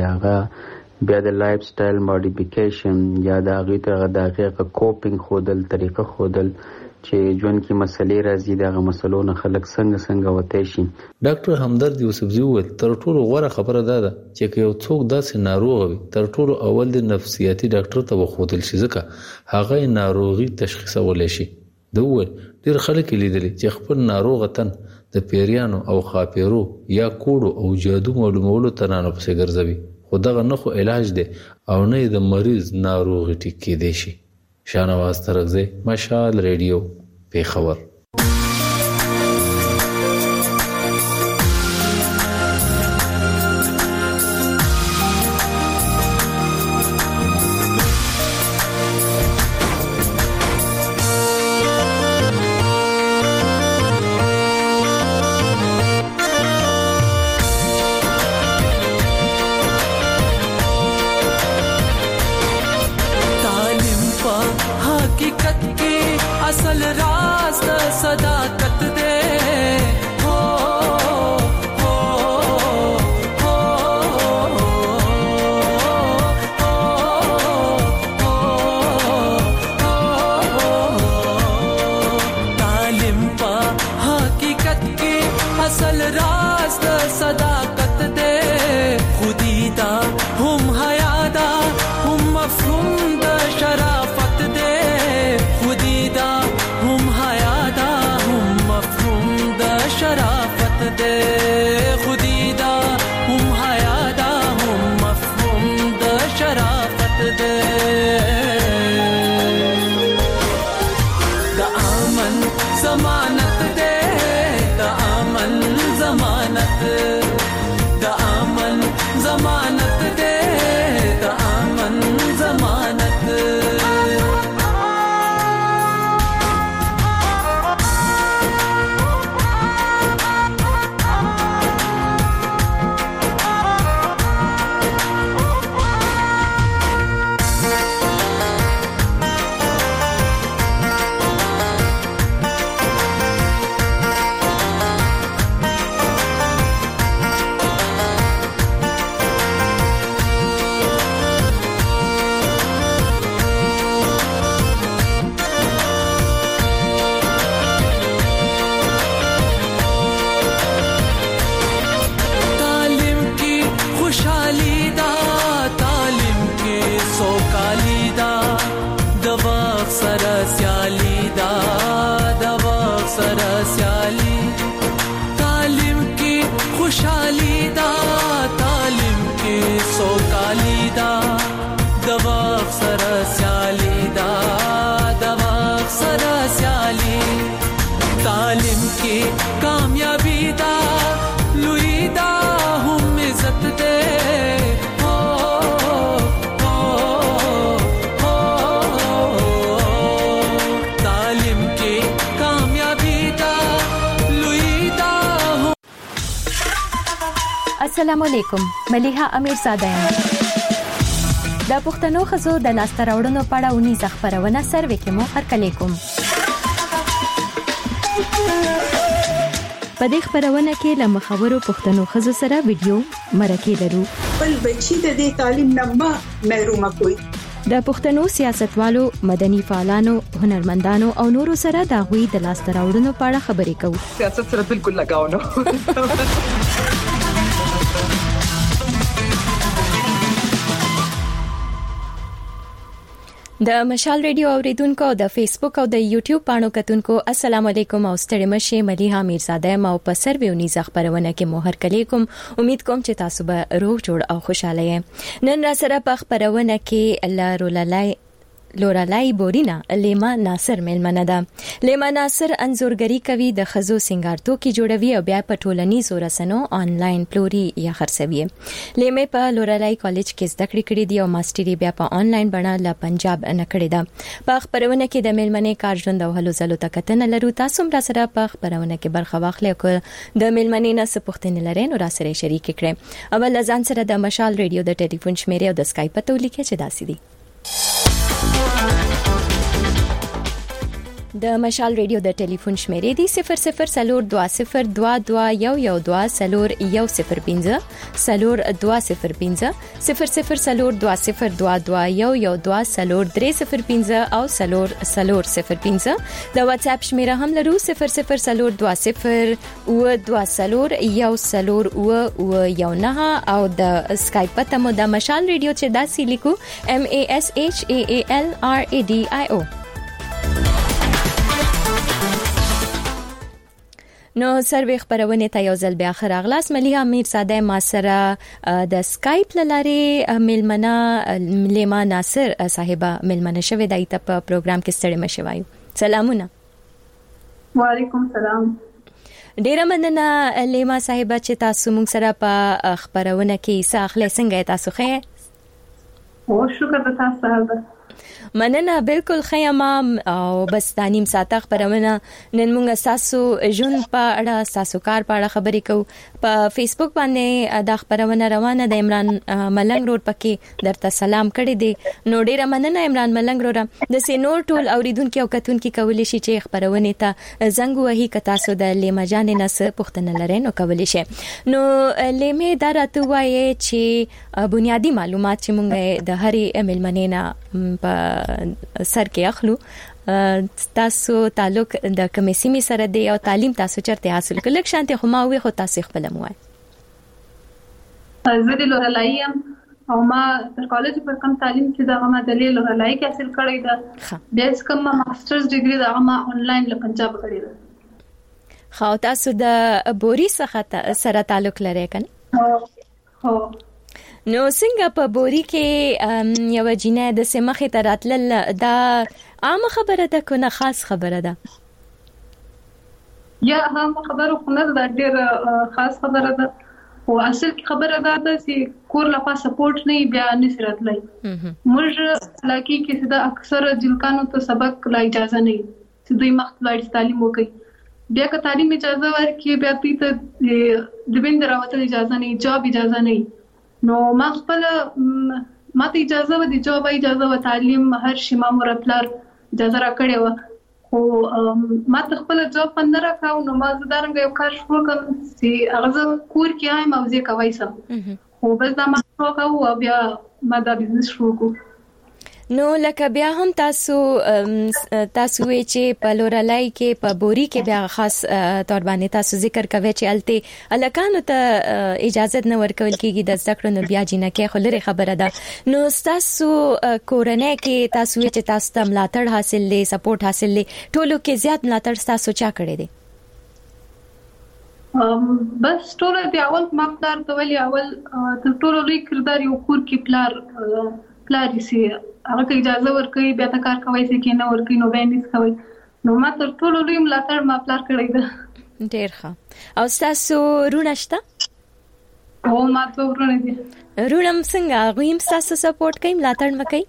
هغه بیا د لایف سټایل ماډیفیکیشن یا د هغه ته د هغه کوپینګ خودل طریقه خودل چې ژوند کې مسلې راځي دغه مسلو نه خلک څنګه څنګه وته شي.
ډاکټر همدرد یوسفزي وویل تر ټولو غوره خبره ده چې یو څوک داسې ناروغ وي تر ټولو اول د نفسیاتي ډاکټر ته وخودل شي ځکه هغه ناروغي تشخیصول شي. د وویل ډیر خلک لیدلي چې خپل ناروغ تن د پیریانو او خاپیرو یا کوډو او جادو معلومولو تنانو پسې ګرځوي خو دغه نه خو علاج دی او نه د مریض ناروغي ټیکې دی شي. شانواز ترغزی مشال ریډیو پیښور.
خوشحالی دا تعلیم کې سوکالی دا دوا سره سیالی دا دوا سره سیالی تعلیم کې کامیابی دا لوی دا هم عزت دے ہو ہو ہو تعلیم کې کامیابی دا لوی دا
السلام علیکم ملیحه امیر زاده یم د پښتنو خزو د لاسته راوړنو په اړه ونی ځخپرونه سروې کې مو هرکلی کوم په دې خبرونه کې له مخاورو پښتنو خزو سره ویډیو مرکه لرو
بل بچی د دې تعلیم نه ما محروم کوي
د پښتنو سیاستوالو مدني فعالانو هنرمندانو او نورو سره د غوي د لاسته راوړنو په اړه خبرې کوو
سیاست سره بالکل لگاو نه
د مشال ریډیو اوریدونکو د فیسبوک او د یوټیوب پاڼو کتونکو السلام علیکم او ستړي مشه ملیحه میرزاده ما په سرویونی ځخپرونه کې مو هرکلی کوم امید کوم چې تاسو به روغ جوړ او خوشاله یې نن را سره په خبرونه کې لارولای لورالای بورینا لیما ناصر ملمنه ده لیما ناصر انزورګری کوي د خزو سنگارتو کې جوړوي او بیا په ټولنیزو رسنو آنلاین پلوري یا خرڅوي لیما په لورالای کالج کې زده کړې کړې دي او ماستری بیا په آنلاین بڼه له پنجاب نه کړې ده په خبرونه کې د ملمنې کار ژوند او هلو ځلو تکتنه لرو تاسو هم را سره په خبرونه کې برخه واخلئ او د ملمنې نه څه پوښتنې لرئ نو را سره شریک کړئ اول ځان سره د مشال ریډیو د ټلیفون شمیره او د اسکایپ په تولیکه چې داسې دي د مشال ریډیو د ټلیفون شمیرې دی صفر صفر سلور دوا صفر دوا دوا یو یو دوا سلور یو صفر پنځه سلور دوا صفر پنځه صفر صفر سلور دوا صفر دوا دوا یو یو دوا سلور درې صفر پنځه او سلور سلور صفر پنځه د واتس اپ شمیره هم لرو صفر صفر سلور دوا صفر او دوا سلور یو سلور او او یو نه او د اسکایپ ته مو د مشال ریډیو چې داسې لیکو M A S H A A L R A D I O نو سروې خبرونه ته یو ځل بیا خراغلاس ملیحه میرزاده ما سره د اسکایپ لاري ملمنه لیما ناصر صاحبہ ملمنه شوه دای ته په پروګرام کې ستړي مشوایو سلامونه
وعلیکم سلام
ډیره مننه لیما صاحبہ چې تاسو موږ سره په خبرونه کې ساخله څنګه تاسو خې
او شکر د تاسو سره
مننه بالکل خیمه او بس تانیم ساته خبرونه نن موږ تاسو جون په اړه تاسو کار په اړه خبرې کوو په فیسبوک باندې د خبرونه روانه د عمران ملنګ روډ پکې درته سلام کړی دی نو ډیره مننه عمران ملنګ روډ د سینور ټول اوریدونکو او کتونکو کولی شي چې خبرونه ته زنګ وهي ک تاسو د لیما جان نس پښتنه لري نو کولی شي نو لیمه درته وایي چې بنیادی معلومات چې موږ د هرې ملمنې نه په سر کې اخلو تاسو تعلق د کمیسیمي سره دی او تعلیم تاسو چرته حاصل کړل شانته خو ما وی خو تاسو خپل موای
زه د لورلایم او ما تر کالج پر کم تعلیم چې دا ما د لورلای کې حاصل کړی دا بیس کوم ماسترز ډیګري دا ما آنلاین له پنجاب کړی دا
خو تاسو د بوري څخه سره تعلق لرئ کنه
هو
نو څنګه په بوري کې یو جنې د سمخه تراتل دا عام خبره ده کنه خاص خبره ده
یا عام خبره خو نه ده ډېر خاص خبره ده او اصل کې خبره ده چې کور لا پاسه سپورټ نه بیا نشرت لای موږ لکه کې دا اکثر جلکانو ته سبق لا اجازه نه چې دوی مخت لاړ تعلیم وکړي بیا که تعلیم اجازه ورکړي بیا ته د بند راوته اجازه نه جاب اجازه نه نو ما خپل ما ته اجازه و دي جواب اجازه و تعلیم هر شي ما مرپلار اجازه را کړې و خو ما ته خپل جواب پند را کاو نو ما زدارنګ یو کار شروع کړم چې هغه کور کې آی موزه کوي سم خو بس دا ما شروع کاو بیا ما دا بزنس شروع کو
نو لکه بیا هم تاسو تاسو چې په لورلای کې په بوري کې بیا خاص تور باندې تاسو ذکر کوي چې الته الکانو ته اجازه نه ورکول کیږي د ذکر نو بیا جنہ کې خلره خبره ده نو تاسو کورونه کې تاسو چې تاسو ته ملاتړ حاصل لې سپورټ حاصل لې ټولو کې زیات ملاتړ تاسو چا کړی دی
بس ټول دی اول مقدار ته ویل اول تر ټولو لوی کردار یو کور کې پلار پلار سي هغه اجازه ورکوي بیا تا کار کوي چې کې نه ورکوي نو باندې کوي نو ما تر ټولو لوی ملاتړ ما پلار کړی ده.
ډیر ښه. او تاسو رونه شته؟
او ما ته ورونه دي.
رونم څنګه غویم تاسو سپورټ کوي ملاتړ مکوي؟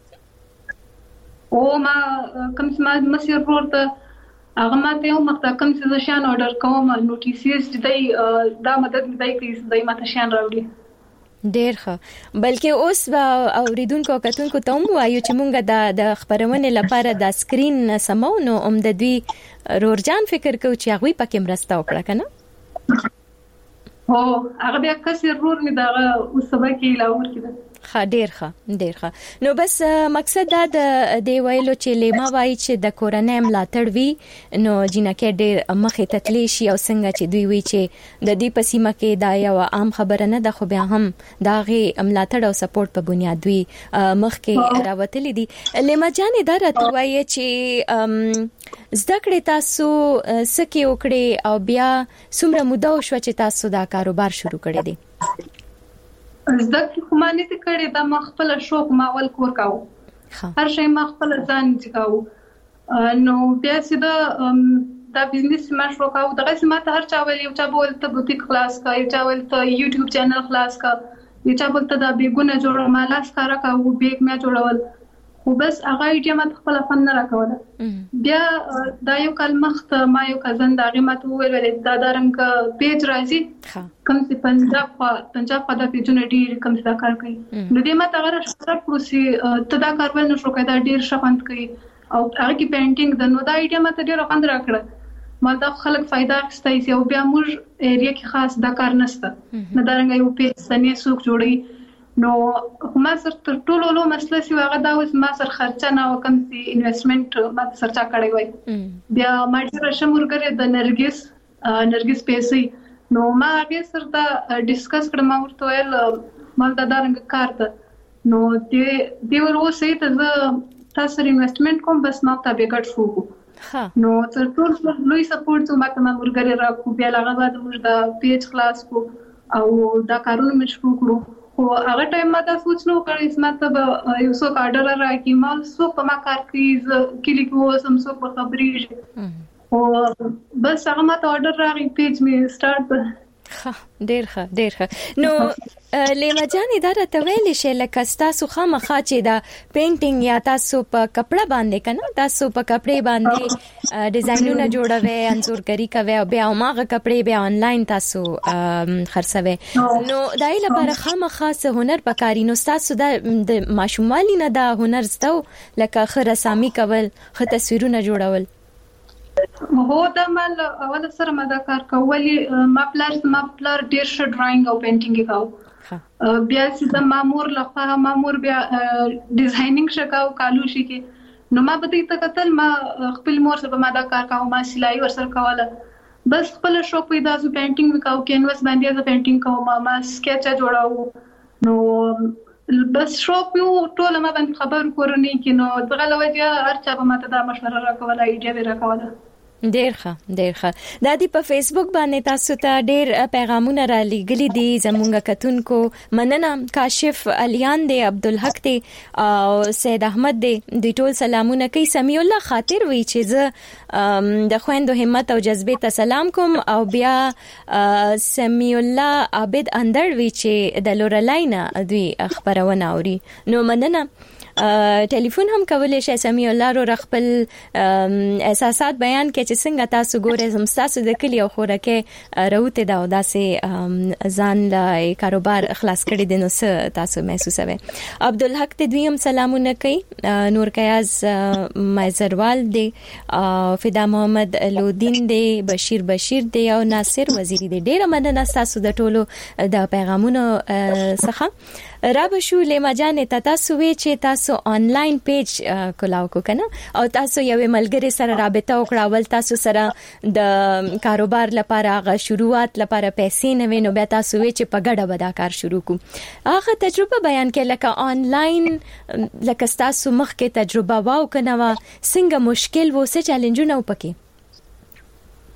او ما کوم څه ما مسیر ورته هغه ماته یو مخته کوم څه شان آرډر کوم نوټیسز دای دا مدد مې دای کوي دای ماته شان راوړي.
ډیر ښه. بلکې اوس اوریدونکو کتونکو ته هم وایو چې مونږ د د خبرونه لپاره د سکرین سمو نو هم د دوی رورجان فکر کوي چې هغه پکې مرسته وکړه کنه.
هو هغه بیا کسر رور می دا اوس سبا کې لاور کې
ښه ډیر ښه ډیر ښه. نو بس مقصد دا د دی ویلو چې لیما وایي چې د کورنۍ ملاتړ وی نو جنکه ډیر مخې تتلی شي او څنګه چې دوی وی چې د دې پسیمه کې دا یو عام خبره نه ده خو بیا هم دا غي ملاتړ او سپورټ په بنیاد وی مخ کې راوتلې دي. لیما جان دا راته وایي چې زده کړې تاسو سکه وکړې او بیا څومره موده شو چې تاسو دا کاروبار شروع کړی دی؟
زده کړې خو ما نه کړې دا ما خپل شوق ما ول کور کاو هر شي ما خپل ځان ځکاو نو بیا سیده دا بزنس ما شروع کاو دغه سم ته هر چا ویل یو چا بول ته بوتیک خلاص کا یو چا ویل ته یوټیوب چینل خلاص کا یو چا بول ته دا بیګونه جوړ ما لاس کارا کا و بیگ ما جوړول خو بس هغه ایډیا ما خپل فن نه راکوله. بیا دا یو کلمخت ما یو کزن دا غیمت ویل ول دا درنګ پیج راځي کوم چې پنجاب پنجاب په د پیجونه ډیر کوم څه کار کوي نو دې ما ته غره شپه پروسي ته دا کار ول نو شو کدا ډیر شپند کوي او هغه کې پینټینګ د نو دا ایډیا ما ته ډیر خوند راکړه ما دا خلک فائدہ اخستای سي او بیا موږ ایریا کې خاص دا کار نشته نه درنګ یو پیج سنې سوق جوړي نو ما سر تر ټولو لو مسله سی هغه دا اوس ما سر خرچه نه وکم سي انویسټمنت ما سر چا کړی وای بیا ما ډیر شمورګره د نرګس نرګس پیسې نو ما هغه سره دا ډیسکس کړم او ورته ویل ما دا درنګ کار ته نو دې دی ورسې ته تاسو انویسټمنت کوم بس ما ته به ګټ شو نو تر ټولو لوی سپورټ ما ته مرګره را کو بیا هغه بعد موږ دا پیج خلاص کو او دا کارونه مې شروع کړو خو هغه ټایم ما دا سوچ نو کړی چې ما ته یو څو کارډر راکې ما څو په ما کار کوي کلی کو سم څو په خبرې او بس هغه ما ته آرډر راغی پیج می سٹارټ
ډیر ښه ډیر ښه. نو لیما جان دا راته ویل شي لکه تاسو خامخا چې دا پینټینګ یا تاسو په کپڑا باندې کنه تاسو په کپڑے باندې ډیزاینونه جوړوي انځورګری کوي او بیا ماغه کپڑے بیا آنلاین تاسو خرڅوي نو دای لپاره خامخا څه هنر پکاري نو تاسو د ماشومالي نه دا هنر زده لکه خره سامي کول خ تصویرونه جوړول
هو دا مال اول سره ما دا کار کولی ما پلار ما پلار ډیر ش ډراینګ او پینټینګ کاو بیا چې د مامور لخوا مامور بیا ډیزاینینګ شکاو کالو شي کې نو ما به ته کتل ما خپل مور سره ما دا کار کاو ما سلای ورسره کوله بس خپل شوق پیدا سو پینټینګ وکاو کینواس باندې دا پینټینګ کوم ما سکیچ جوړاو نو بس شوق یو ټول ما باندې خبر کورنۍ کې نو دغه لوجه هر چا به ماته دا مشوره راکوله ایډیا راکوله.
ډیر ښه ډیر ښه. دا دی په فیسبوک باندې تاسو ته ډیر پیغامونه را لګلي دي زمونږ کتونکو مننه کاشف الیان دی عبدالحق دی او سید احمد دی دوی ټول سلامونه کوي. سمیع الله خاطر وی چې زه د خويندو همت او جذبه ته سلام کوم او بیا سمیع الله عابد اندر وی چې د لورلاینا دوی خبرونه اوري نو مننه. ټلیفون هم کولای شئ سمیع الله رو خپل احساسات بیان کړئ چې څنګه تاسو ګورئ زم تاسو د کلی او خورکه راوته دا داسې ځان لا کاروبار خلاص کړی د نو څه تاسو محسوسوي. عبدالحق ته دویم سلامونه کوي نور کیاز مایزروال دی فدا محمد لودین دی بشیر بشیر دی او ناصر وزیری دی. ډیره مننه تاسو د ټولو د پیغامونو څخه. رابشو لیما جان ته تاسو وی چې تاسو آنلاین پیج کولاو کو کنه او تاسو یو ملګری سره رابطه وکړه ول تاسو سره د کاروبار لپاره غا شروعات لپاره پیسې نه وینو بیا تاسو وی چې په ګډه ودا کار شروع کو هغه تجربه بیان کړه لکه آنلاین لکه تاسو مخکې تجربه واو کنه وا څنګه مشکل وو څه چیلنجونه وپکې؟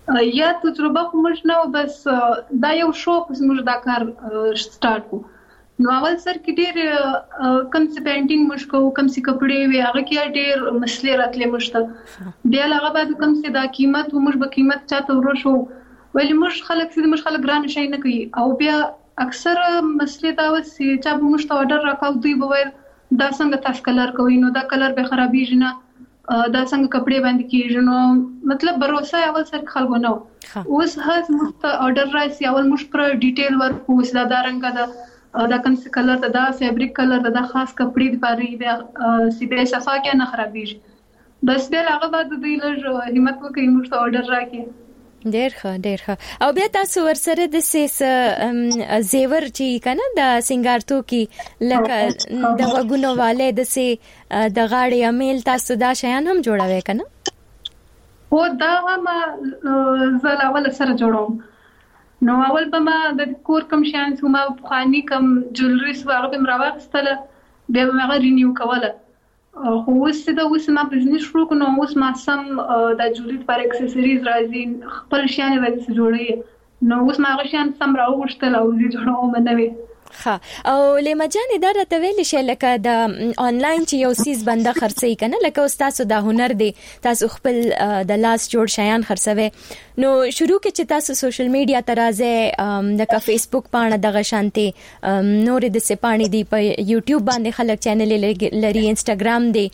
یا تجربه خو موږ نه بس دا یو شوق موږ دا کار سٹارټ کو. نو اول سر کې ډېر کم څه پینټینګ موږ کوو، کم څه کپړې وي، هغه کې ډېر مسلې راتلې موږ ته. بیا هغه بعد کم څه دا قیمت موږ به قیمت چاته ورشو ولې موږ خلک چې موږ خلک ګران شي نه کوي. او بیا اکثر مسلې دا وسی چې به موږ ته اورډر راکاو دوی به ویل دا څنګه تاسو کلر کوي، نو دا کلر به خرابېږي نه، دا څنګه کپڑے باندې کیږي. نو مطلب باور اول سر خلکو نو اوس هڅ مست اورډر راځي اول موږ پر ډیټیل ورکو چې دا رنګ دا دا کوم څه کلر دا فیبریک کلر دا خاص کپڑے لپاره دی سی به صفا کې نه خرابېږي. بس بیا هغه بعد دوی لږ همت وکړي موږ ته اورډر راکړي.
ډېر ښه ډېر ښه. او بیا تاسو ورسره د سیس زیور چې کنه د سنگارتو کې لکه د وګونو والے د سي د غاړې امیل تاسو دا شیان هم جوړوي کنه؟
او دا ما زل اول سره جوړوم. نو اول به ما د کور کم شیان چې ما بخانی کم جولریز هغه به مراوغستله بیا به هغه رینیو کوله. خو اوس دا اوس ما بزنس شروع کړو، اوس ما سم د جوړیت پر اکسسوریز راځي خپل شیان راځي جوړي. نو اوس ما هغه شیان سم راوغشتل او زی جوړوم نوې.
ها او لیما جان دا راته ویل شي لکه د انلاین چې یو سیس بنده خرڅي کنه لکه تاسو د هنر دی تاسو خپل د لاس جوړ شیان خرڅوي. نو شروع کې چې تاسو سوشل میډیا ترازه د فیسبوک پاڼه د غشانتي نور د سپانی دی په یوټیوب باندې خلک چینل لري، انستګرام دی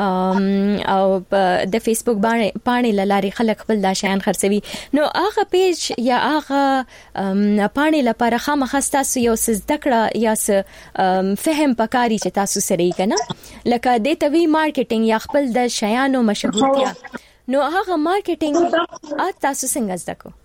او د فیسبوک باندې پاڼه لاري خلک خپل د شیان خرڅوي. نو هغه پیج یا هغه پاڼه لپاره خامخا تاسو یو څه ذکر یا څه فهم پکاري چې تاسو سره یې کنه لکه د توی مارکیټینګ یا خپل د شیانو مشهورتیا. نو هغه مارکیټینګ ا تاسو څنګه زده کو؟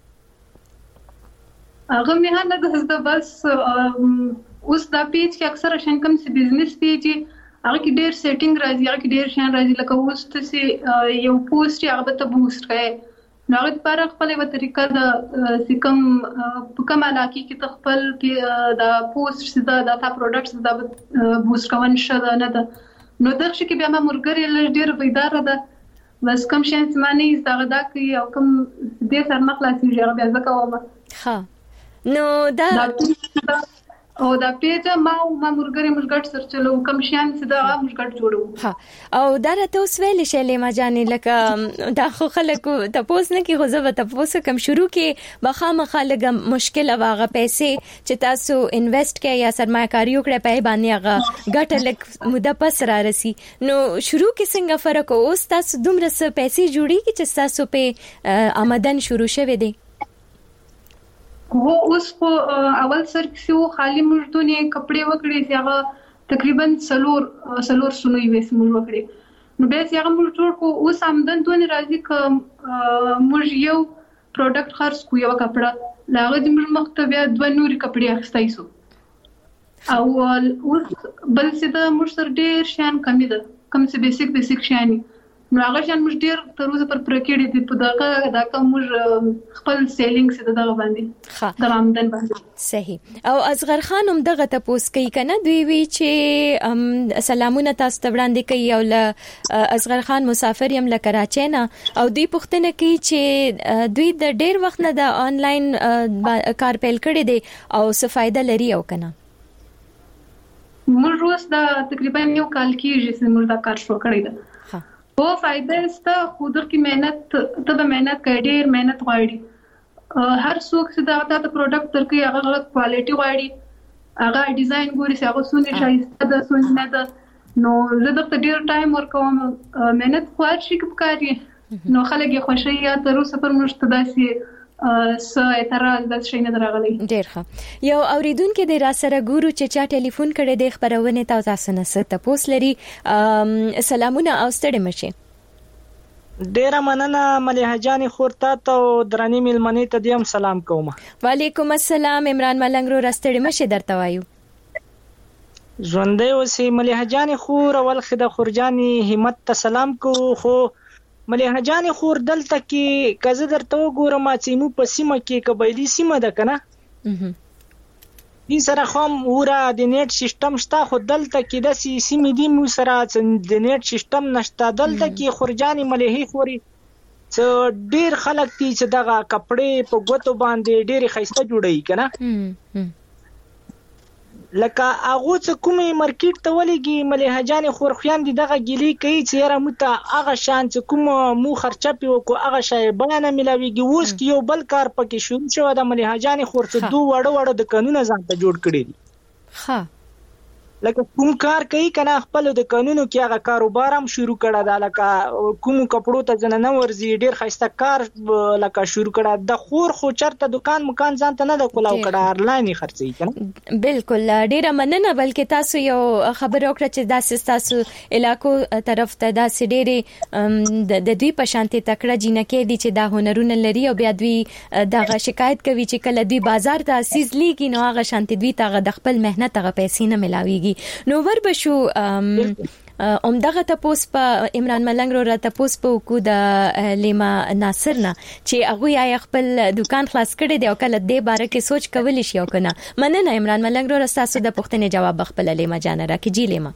هغه مه نه د بس اوس دا پیج کې اکثر شین کم سي بزنس پیج هغه کې ډېر سیټینګ راځي، هغه کې ډېر شین راځي لکه اوس ته یو پوسټ هغه ته بوست کړي. نو هغه لپاره خپل یو طریقه د سکم په کوم علاقې کې تخپل کې دا پوسټ سدا دا تا پروډکټس دا بوست کوون شته نه ده. نو دغه شي کې بیا ما مرګري لږ ډېر ویدار ده بس کم شین سمانی زغه دا کوي او کم دې سر مخلاصي جوړ بیا ځکه ومه.
ها نو دا
او دا پیج ما ما مرګري مرګټ سر چلو کم شین سدا مرګټ جوړو.
ها او دا راته اوس ویل شي ما جانې لکه دا خو خلکو تاسو نه کې غوځه تاسو کم شروع کې بخامه خلک مشکل واغه پیسې چې تاسو انویسټ کې یا سرمایه‌کاري وکړه په باندې هغه ګټه لک مده پس را رسی. نو شروع کې څنګه فرق اوس تاسو دومره څه پیسې جوړیږي چې تاسو په آمدن شروع شوه دي؟
هو اوس خو اول سر کې خالی مردونه کپڑے وکړي چې هغه تقریبا سلور سلور سنوي وس موږ وکړي. نو به چې هغه موږ جوړ کو اوس آمدن دونه راځي ک موږ یو پروډکټ خرڅ کو یو کپڑا لاغه د موږ مختبه دوه نوري کپڑے اخستای سو او اوس بل څه د موږ سر ډېر شان کمی ده کم څه بیسیک بیسیک شانی. نو هغه شان موږ ډېر تر اوسه پر پرکېډې دي په دغه دا کوم موږ خپل سیلینګ څه دغه باندې د آمدن باندې.
صحیح. او اصغر خان هم دغه تاسو کوي کنه دوی وی چې سلامونه تاسو ته وړاندې کوي او ل اصغر خان مسافر يم ل کراچۍ نه او دوی پوښتنه کوي چې دوی د ډېر وخت نه د انلاین کار پیل کړی دی او څه فائدہ لري او کنه.
موږ اوس دا تقریبا یو کال کېږي چې موږ دا کار شروع کړی دی. वो फायदा इसका खुद की मेहनत तब मेहनत कर ढेर मेहनत غواړي هر څوک چې دا د پروډکټ تر کې هغه غلط کوالټي غواړي هغه ډیزاین ګوري چې هغه سونه شایسته ده سونه نه ده. نو زه د ډېر ټایم ورکوم مهنت خو شي کوي نو خلک یې خوشي یا تر اوسه پر مشته داسي س اعتراض د شي نه درغلي.
ډېر ښه. یو اوریدونکو د را سره ګورو چې چا ټلیفون کړي د خبرونه تاسو نه ست تاسو لري. سلامونه او ستړي مشه.
ډېر مننه مليحه جان خورتا ته درنی ملمنې ته دیم سلام کوم.
وعلیکم السلام عمران ملنګ رو راستړي مشه درته وایو.
ژوندې اوسې مليحه جان خور اول خده خورجاني همت ته سلام کو. خو مليحه جان خور دلته کې کزه درته وګورم چې مو په سیمه کې قبایلی سیمه ده کنه دې سره خام وره د نیټ سیستم شته خو دلته کې د سیمې دی مو سره د نیټ سیستم نشته دلته کې خورجاني مليحه خوري څو ډیر خلک دي چې دغه کپړې په ګوتو باندې ډیر خیسته جوړي کنه لکه هغه څه کومې مارکیټ ته ولېږي ملي حجان خورخيان دي دغه ګيلي کوي چې یاره مت هغه شان چې کوم مو خرچه پیو کو هغه شای بیان ملاويږي اوس یو بل کار پکې شروع شو د ملي حجان خورڅ دوه وړ وړ د قانون ځان ته جوړ کړی دي ها لکه کوم کار کوي کنه خپل د قانونو کې هغه کاروبار هم شروع کړه دا لکه کوم کپړو ته ځنه نه ورزي ډیر خسته کار لکه شروع کړه د خور خو چرته دکان مکان ځان ته نه د کولاو کړه آنلاین خرڅي کنه
بالکل ډیر مننه بلکې تاسو یو خبر وکړه چې داسې تاسو علاقو طرف ته داسې ډېری د دوی په شانتي تکړه جنکې دي چې دا هنرونه لري او بیا دوی دغه شکایت کوي چې کله دوی بازار ته اساس لیږي نو هغه شانتي دوی ته د خپل مهنت هغه پیسې نه ملاويږي نو ور بشو ام دغه تاسو په عمران ملنګ رو را تاسو په کو د لیما ناصر نه چې هغه یا خپل دکان خلاص کړي دی او کله دې باره کې سوچ کولی شي او کنه مننه عمران ملنګ رو تاسو د پښتنې جواب خپل لیما جان را کې جی لیما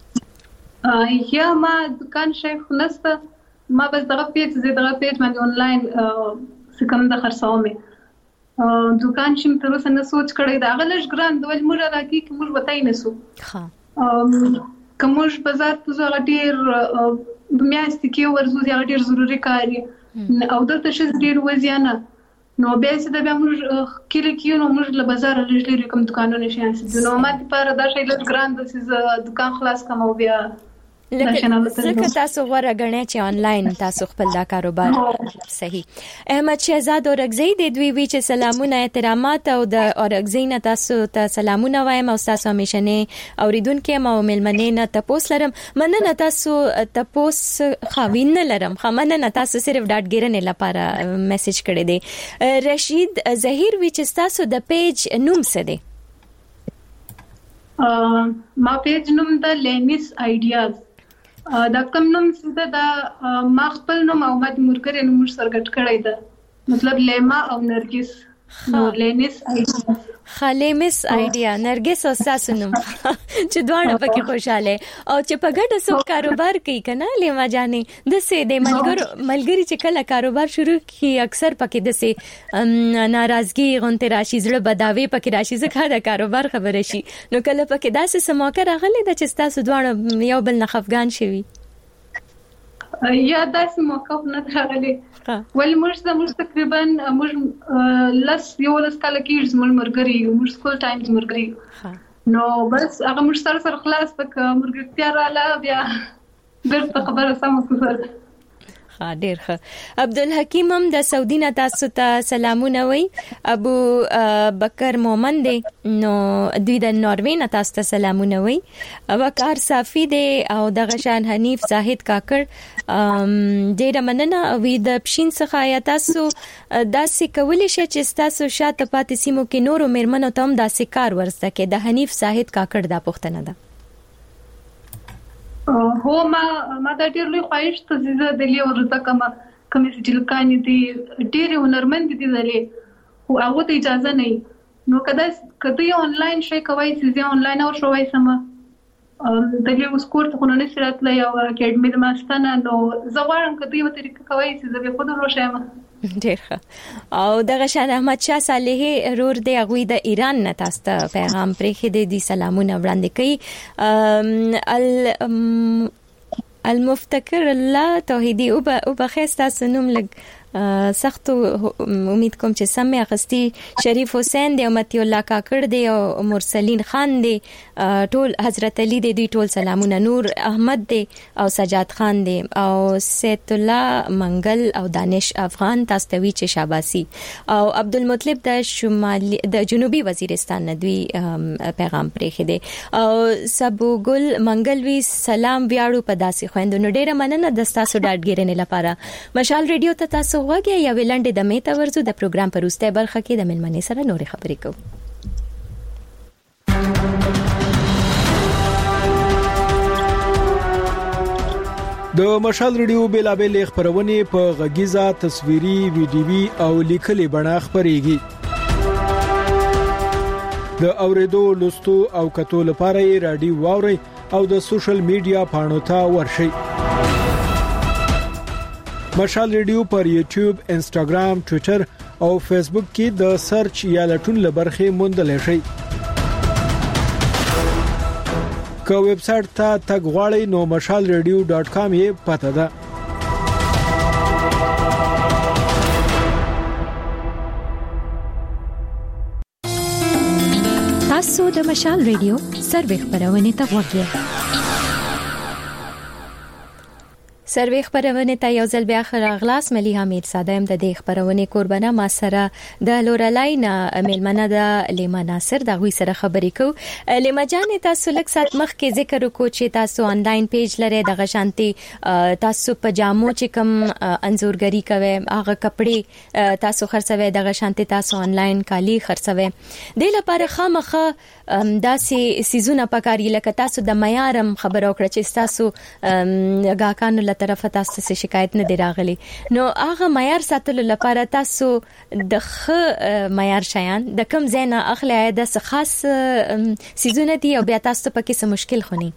یا ما دکان شیخ نسته ما بس دغه پیج زه دغه پیج باندې آنلاین سکم د خرڅومه دکان شم تر اوسه نه سوچ کړی دا غلش ګران د ول مور راکی کی موږ وتاي نه سو ها کومش بازار ته زه غډیر میاشت کې ورزو زیات ډیر ضروری کاری او دلته شې ډیر وزیانه نو به چې دا به موږ کله کې نو موږ له بازار لږ کوم دکانونه شي چې نو ما لپاره دا شی لږ ګران د چې دکان خلاص کوم او بیا
لکه تاسو غوړه غنې چې آنلاین تاسو خپل دا کاروبار صحیح احمد شهزاد اورګزی د دوی وی چې سلامونه احترامات او د اورګزی نه تاسو ته سلامونه وایم او تاسو همیشه نه اوریدونکو ما ملمنې نه تاسو لرم مننه تاسو تاسو خوین نه لرم خمنه تاسو صرف ډاټ ګیرنې لپاره میسج کړی دی رشید ظهیر وی چې تاسو د پیج نوم څه دی
ما پیج نوم د لینیس آیډیاز دا کوم نوم څه دا ما خپل نوم او مد مرګره نوم سرګټ کړی دا مطلب لیما او نرګس نو لینیس آیډیا
خلیمس آیډیا نرګس او تاسو نوم چې دوه پکې خوشاله او چې په ګډه سو کاروبار کوي کنه لیما جانې د سه د ملګر ملګری چې کله کاروبار شروع کی اکثر پکې د سه ناراضګي غونته راشي زړه بداوي پکې راشي ځکه د کاروبار خبره شي نو کله پکې داسې سماکه راغلي د چې تاسو دوه یو بل نه خفغان شوي
یا داسې موقف نه راغلی ول موږ د موږ تقریبا موږ لس یو لس کال کې موږ مرګري موږ سکول ټایمز مرګري نو بس هغه موږ سره سره خلاص تک مرګرتیا رااله بیا درته خبره سم کوله
ها ډیر ښه عبدالحکیم هم د سعودي نه تاسو ته سلامونه وای ابو بکر مومن دی نو دوی د ناروې نه تاسو ته سلامونه وای وقار صافي دی او د غشان حنیف زاهد کاکړ ډیر مننه وی د پښین څخه یا تاسو داسې کولی شئ چې تاسو شاته پاتې سیمو کې نورو میرمنو ته هم داسې کار ورسته کې د حنیف زاهد کاکړ دا پوښتنه ده
هو ما ما دا ډیر لوی خواهش ته زیاده د لیو ورته کما کمی چې لکانې دي ډیر هنرمند دي دلې او هغه ته اجازه نه نو کدا کدا آنلاین شي کوي چې آنلاین او شوي سم د لیو سکور ته نه سرات لا یو اکیډمي د ماستانه نو زغوارم کدا یو طریقه کوي چې زه به خود روشم
ډیر او دغه شان احمد شاه صالح رور دی هغه د ایران نه تاسو ته پیغام پرې خې دي سلامونه وړاندې کوي ال المفتکر الله توحیدی او به او به خسته سنوم لګ سخت امید کوم چې سمې اخستي شریف حسین دی او متی الله کاکړ دی او مرسلین خان دی ټول حضرت علی دی دوی ټول سلامونه نور احمد دی او سجاد خان دی او سید الله منګل او دانش افغان تاسو ته وی چې شاباسي او عبدالمطلب د شمالي د جنوبي وزیرستان نه دوی پیغام پرې دی او سبو ګل منګل وی سلام ویاړو په داسې خويندو نو ډیره مننه د تاسو ډاډ ګیرنې لپاره مشال ریډیو ته تاسو وګیا یا ویلنډ د میته ورزو د پروګرام پر وسته برخه کې د ملمنې سره نورې خبرې کوو
د مشال ریډیو بیلابل خبرونه په غږیزه تصویري ویډیوي او لیکلي بڼه خبريږي د اوریدو لوستو او کتو لپاره یې رادیو واوري او د سوشل میډیا پاڼو ته ورشئ مشال ریډیو پر یوټیوب، انسټاګرام، ټوئیټر او فیسبوک کې د سرچ یا لټون لبرخه موندل شي. که ویب سټ ته تګ غواړئ نو مشال ریډیو ډاټ کام یې پته ده.
تاسو د مشال ریډیو سروې خبرونه ته وګورئ. سروې خبرونه ته یو ځل بیا خراغلاس مليها میرزاده هم د دې خبرونه قربانه ما سره د لورلاین ملمنه د لیما ناصر د غوي سره خبرې کو. لیما جان تاسو لک سات مخ کې ذکر وکړو چې تاسو آنلاین پیج لري د غشانتي تاسو پجامو چې کوم انزورګری کوي هغه کپڑے تاسو خرڅوي د غشانتي تاسو آنلاین کالی خرڅوي د لپاره خامخه داسې سيزونه پکاري لکه تاسو د معیارم خبر او کړ چې تاسو غاکانو له طرفه تاسو څه شکایت نه دی راغلی نو هغه معیار ساتلو لپاره تاسو د خ معیار شایان د کم زینا اخلي د خاص سيزونه دي او بیا تاسو پکې څه مشکل خوني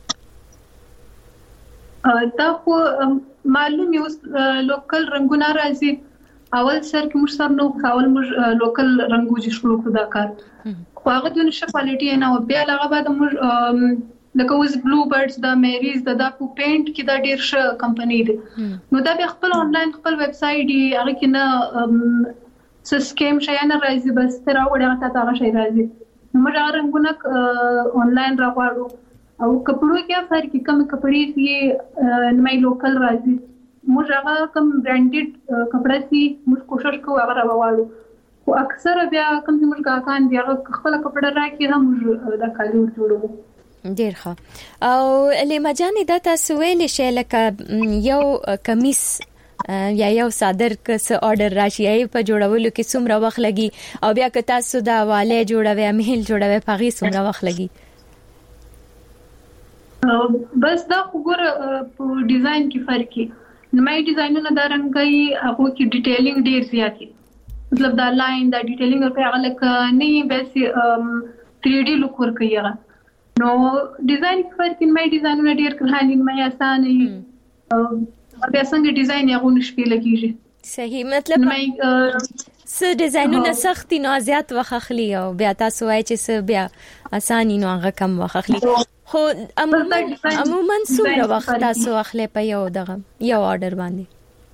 دا خو معلوم یو لوکل رنگونه راځي اول سر کې موږ سره نو اول موږ لوکل رنگو چې شروع کړو دا کار خو هغه د نشه کوالټي نه او بیا هغه بعد موږ لکه اوس بلو برډز دا میریز دا د پینټ کې دا ډیر ښه کمپنی دی نو دا به خپل آنلاین خپل ویب سټ دی هغه کې نه سسکیم شي نه راځي بس تر وړه تا هغه شي راځي موږ هغه رنگونه آنلاین راغواړو او کپړو کې فرق کې کم کپړې کې نمای لوکل راځي موږ هغه کم برانډډ کپڑا سي موږ کوشش کوو هغه راوړو او اکثر بیا کم چې موږ کاکان دی هغه خپل کپڑا راکې هم دا کالي جوړو
ډیر ښه. او لیما جانې دا تاسو ویل شئ لکه یو کمیس یا یو صادر کس آرډر راشي په جوړولو کې څومره وخت لګي او بیا که تاسو دا والے جوړوي میل جوړوي پغې څومره وخت لګي؟
بس دا وګوره په ډیزاین کې فرق کی نمای ډیزاینونه دا رنګي هغه کې ډیټیلینګ ډیر زیات دي مطلب دا لاین دا ډیټیلینګ په هغه لکه نه بس تھری ډي لوک ورکوي هغه نو ډیزاین کې فرق کی نمای ډیزاینونه ډیر کله مې آسان دي بیا څنګه ډیزاین یې غو نشپې لګیږي
صحیح مطلب څه ډیزاینونه سختي نو زیات وخت اخلي او بیا تاسو وایي چې څه بیا اساني نو هغه کم وخت اخلي خو عموما عموما څومره وخت تاسو اخلي په یو دغه یو آرډر باندې؟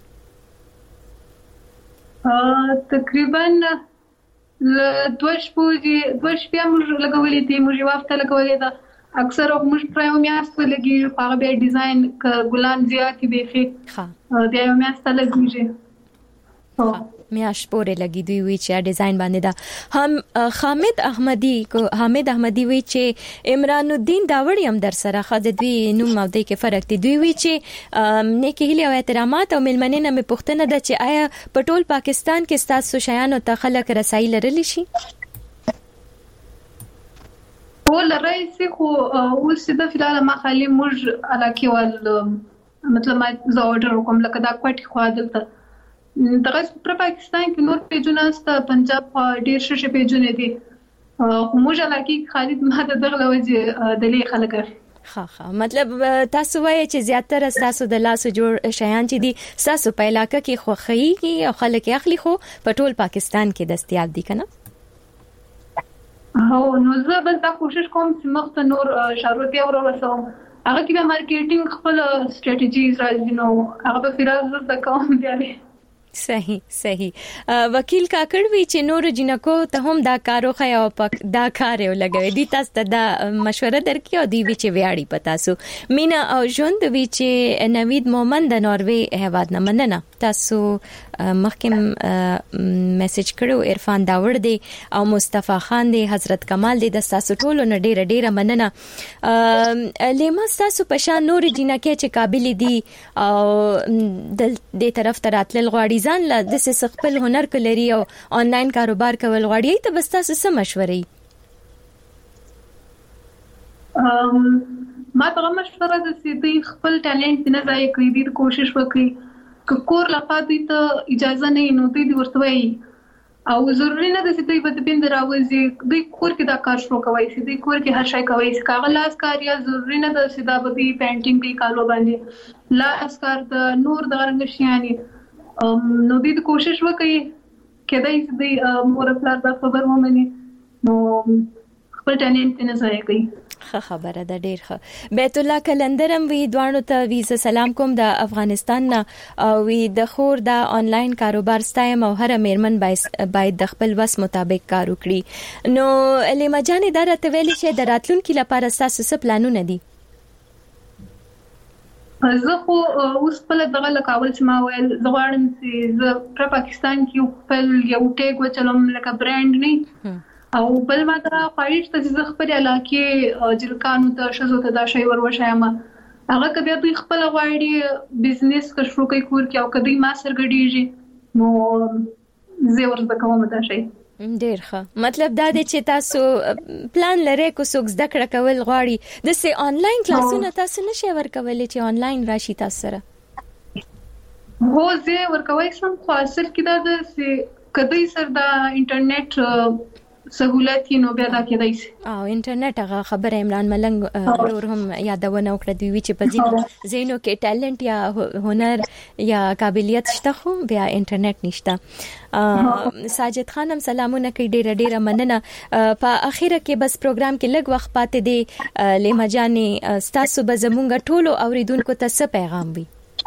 تقریبا دوش پوجي دوش بیا موږ لګولې دي موږ وخت لګولې ده اکثر موږ پرایم میاست لګي هغه به ډیزاین ک ګلان زیات به فی ها بیا میاست لګیږي میاش پورې لګي دوی وی چې ډیزاین باندې دا هم حامد احمدی کو حامد احمدی وی چې عمران الدین داوړی هم در سره خاطر دوی نوم او د کې فرق دي دوی وی چې نیکی هلي او احترامات او ملمنینه مې پوښتنه ده چې آیا په ټول پاکستان کې ستاسو شیانو ته خلک رسایي لرلی شي؟ ول رئیس خو اوس د فلال ما خالي موږ علاقه ول مطلب ما زه اورډر کوم لکه دا کوټي خو دلته دغه پر پاکستان کې نور پیجونه است پنجاب ډیر شې پیجونه دي موږ علاقه خالد ما دغه لوجه د لې خلک
ها ها مطلب تاسو وایي چې زیاتره تاسو د لاسو جوړ شیان چې دي تاسو په علاقه کې خوخی او خلک اخلي خو په ټول پاکستان کې دستیاب دي کنه؟
هو نو زه بل دا کوشش کوم چې مخ ته نور شروطي اور وسوم هغه کې به مارکیټینګ خپل سټریټجیز راځي نو هغه په فراز د کوم دی.
صحیح صحیح وکیل کاکړ وی چې نور جنکو ته هم دا کارو خیا او پک دا کار یو لګوي دي تاسو ته دا مشوره درکې او دی وی چې ویاړي پتا سو مینا او ژوند وی چې نوید مومن د ناروی هواد نه مننه تاسو مخکم میسج کړو عرفان داوړ دی او مصطفی خان دی حضرت کمال دی د تاسو ټولو نه ډیره ډیره مننه لیما تاسو په شان نور جنکه چې قابل دي او د دې طرف ته راتل غواړي ځان له د خپل هنر کلري او آنلاین کاروبار کول غواړي ته بس تاسو څه مشورې؟
ما ته مشوره ده چې دوی خپل ټالنت نه ځای کوي دي کوشش وکړي که کور لپاره دوی ته اجازه نه نو دوی ورته وایي او ضروري نه ده چې دوی به بند راوځي دوی کور کې دا کار شروع کوي چې دوی کور کې هر شي کوي چې کاغذ لاس کاریا ضروري نه ده چې دا به دوی پینټینګ کوي کالو باندې لاس کار د نور د رنګ شيانی نو دې کوشش وکړي کېدای شي د مور پلار د خبر ومني نو خپل ټالنت نه ځای کوي.
ښه خبره ده، ډیر ښه. بیت الله کلندرم وی دوانو ته ویزه سلام کوم د افغانستان نه او وی د خور د انلاین کاروبار ستایم او هر میرمن باید د خپل وس مطابق کار وکړي. نو لیما جان دا راته ویلې چې د راتلونکي لپاره تاسو څه پلانونه دي؟
زه خو اوس خپل دغه لکاول چې ما ویل زه غواړم چې زه پر پاکستان کې خپل یو ټیګ وچلم لکه برانډ نه او بل ما دا خواهش ته چې زه خپل علاقې جلکانو ته شزو ته دا شی وروښایم هغه کبه دوی خپل غواړي بزنس که شروع کوي کور کې او کدی ما سرګډیږي نو زه ورته کوم دا شی.
ډیر ښه. مطلب دا دی چې تاسو پلان لرئ کو څوک زده کړه کول غواړي د سه انلاین کلاسونه تاسو نشئ ورکولای چې انلاین راشي تاسو سره؟
هو زه ورکوي سم خو اصل کې دا د سه کدی سر د انټرنیټ سہولت نو بیا دا کېدای شي
او انټرنیټ هغه خبره عمران ملنګ ورور هم یادونه وکړه دوی چې په ځینو زینو کې ټالنت یا هنر یا قابلیت شته خو بیا انټرنیټ نشته. ساجد خانم سلامونه کوي، ډیره ډیره مننه. په اخیره کې بس پروګرام کې لږ وخت پاتې دی، لیما جانې ستاسو به زمونږ ټولو اوریدونکو ته څه پیغام وي؟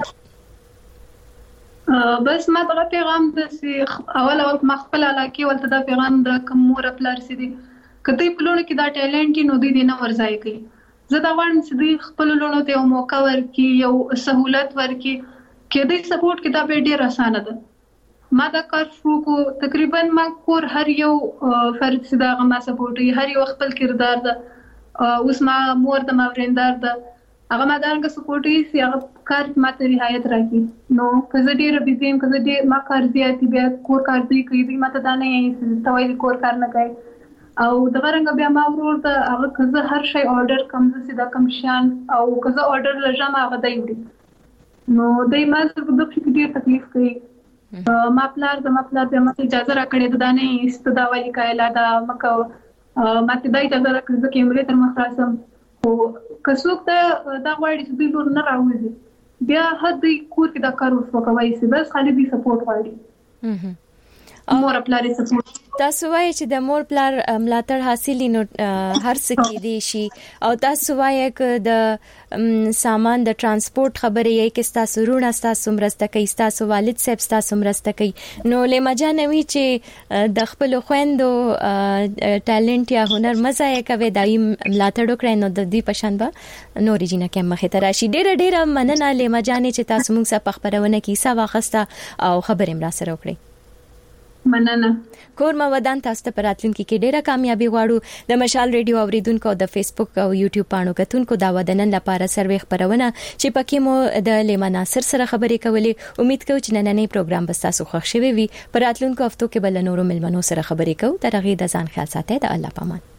بس ما دغه پیغام د اول اول ما خپل علاقې ولته دا پیغام د کوم مور خپل رسیدي کته په لونو کې دا ټالنت نو دی نه ورځای کوي. زه دا غواړم چې دوی خپل لونو ته یو موقع ورکړي، یو سہولت ورکړي کې دوی سپورټ کې دا به ډیر اسانه ده. ما دا کار شروع کو تقریبا ما کور هر یو فرد صدا ما سپورټي هر یو خپل کردار ده اوس ما مور د ماوریندار ده هغه ما دانګه سپورټي سی هغه کار ماته رعایت راکړي نو کزه ډیر بيزیم کزه ډیر ما کار زیاتی بیا کور کار دی کوي دی ماته دا نه توای کور کار نه کوي او دغه رنګ بیا ما ورور ته هغه کزه هر شی اورډر کم سیدا کم شان او کزه اورډر لږه ما هغه دی وړي نو دای ما سره په دغه کې ډیر تکلیف کوي. ما پلار د ما پلار د ما اجازه راکړې ده نه است دا والی کایلا دا مکه ما ته دای اجازه راکړې چې کیمرې تر مخ راسم او کڅوک ته دا غواړي چې دوی لور نه راوځي بیا هدي کور کې دا کار وکوي چې بس خالي دي سپورټ غواړي. مور پلار سپورټ
تاسو وایي چې د مور پلار ملاتړ حاصل نو هر څه کې دي شي او تاسو وایي ک د سامان د ترانسپورت خبرې یې کې تاسو رونه تاسو مرسته کوي تاسو والد صاحب تاسو مرسته کوي نو لما جانوي چې د خپل خويندو ټالنت یا هنر مزه کوي دای ملاتړ وکړي نو د دې پشان به نورې جنہ کې مخه تراشي. ډېر ډېر مننه لما جانې چې تاسو موږ سره په خبرونه کې سا واخسته او خبرې مر سره وکړي.
مننه.
کورما ودان تاسو ته پراتلونکو کې ډیره کامیابی غواړو. د مشال ریډیو اوریدونکو د فیسبوک او یوټیوب پاڼو کتونکو دا ودنن لپاره سروي خبرونه چې پکې مو د لیما ناصر سره خبرې کولې. امید کوم چې نننې پروګرام به تاسو خوښ شوي وي. پراتلونکو هفتو کې بل نورو ملمنو سره خبرې کوو. تر هغه د ځان خیال ساتئ. د الله پامان.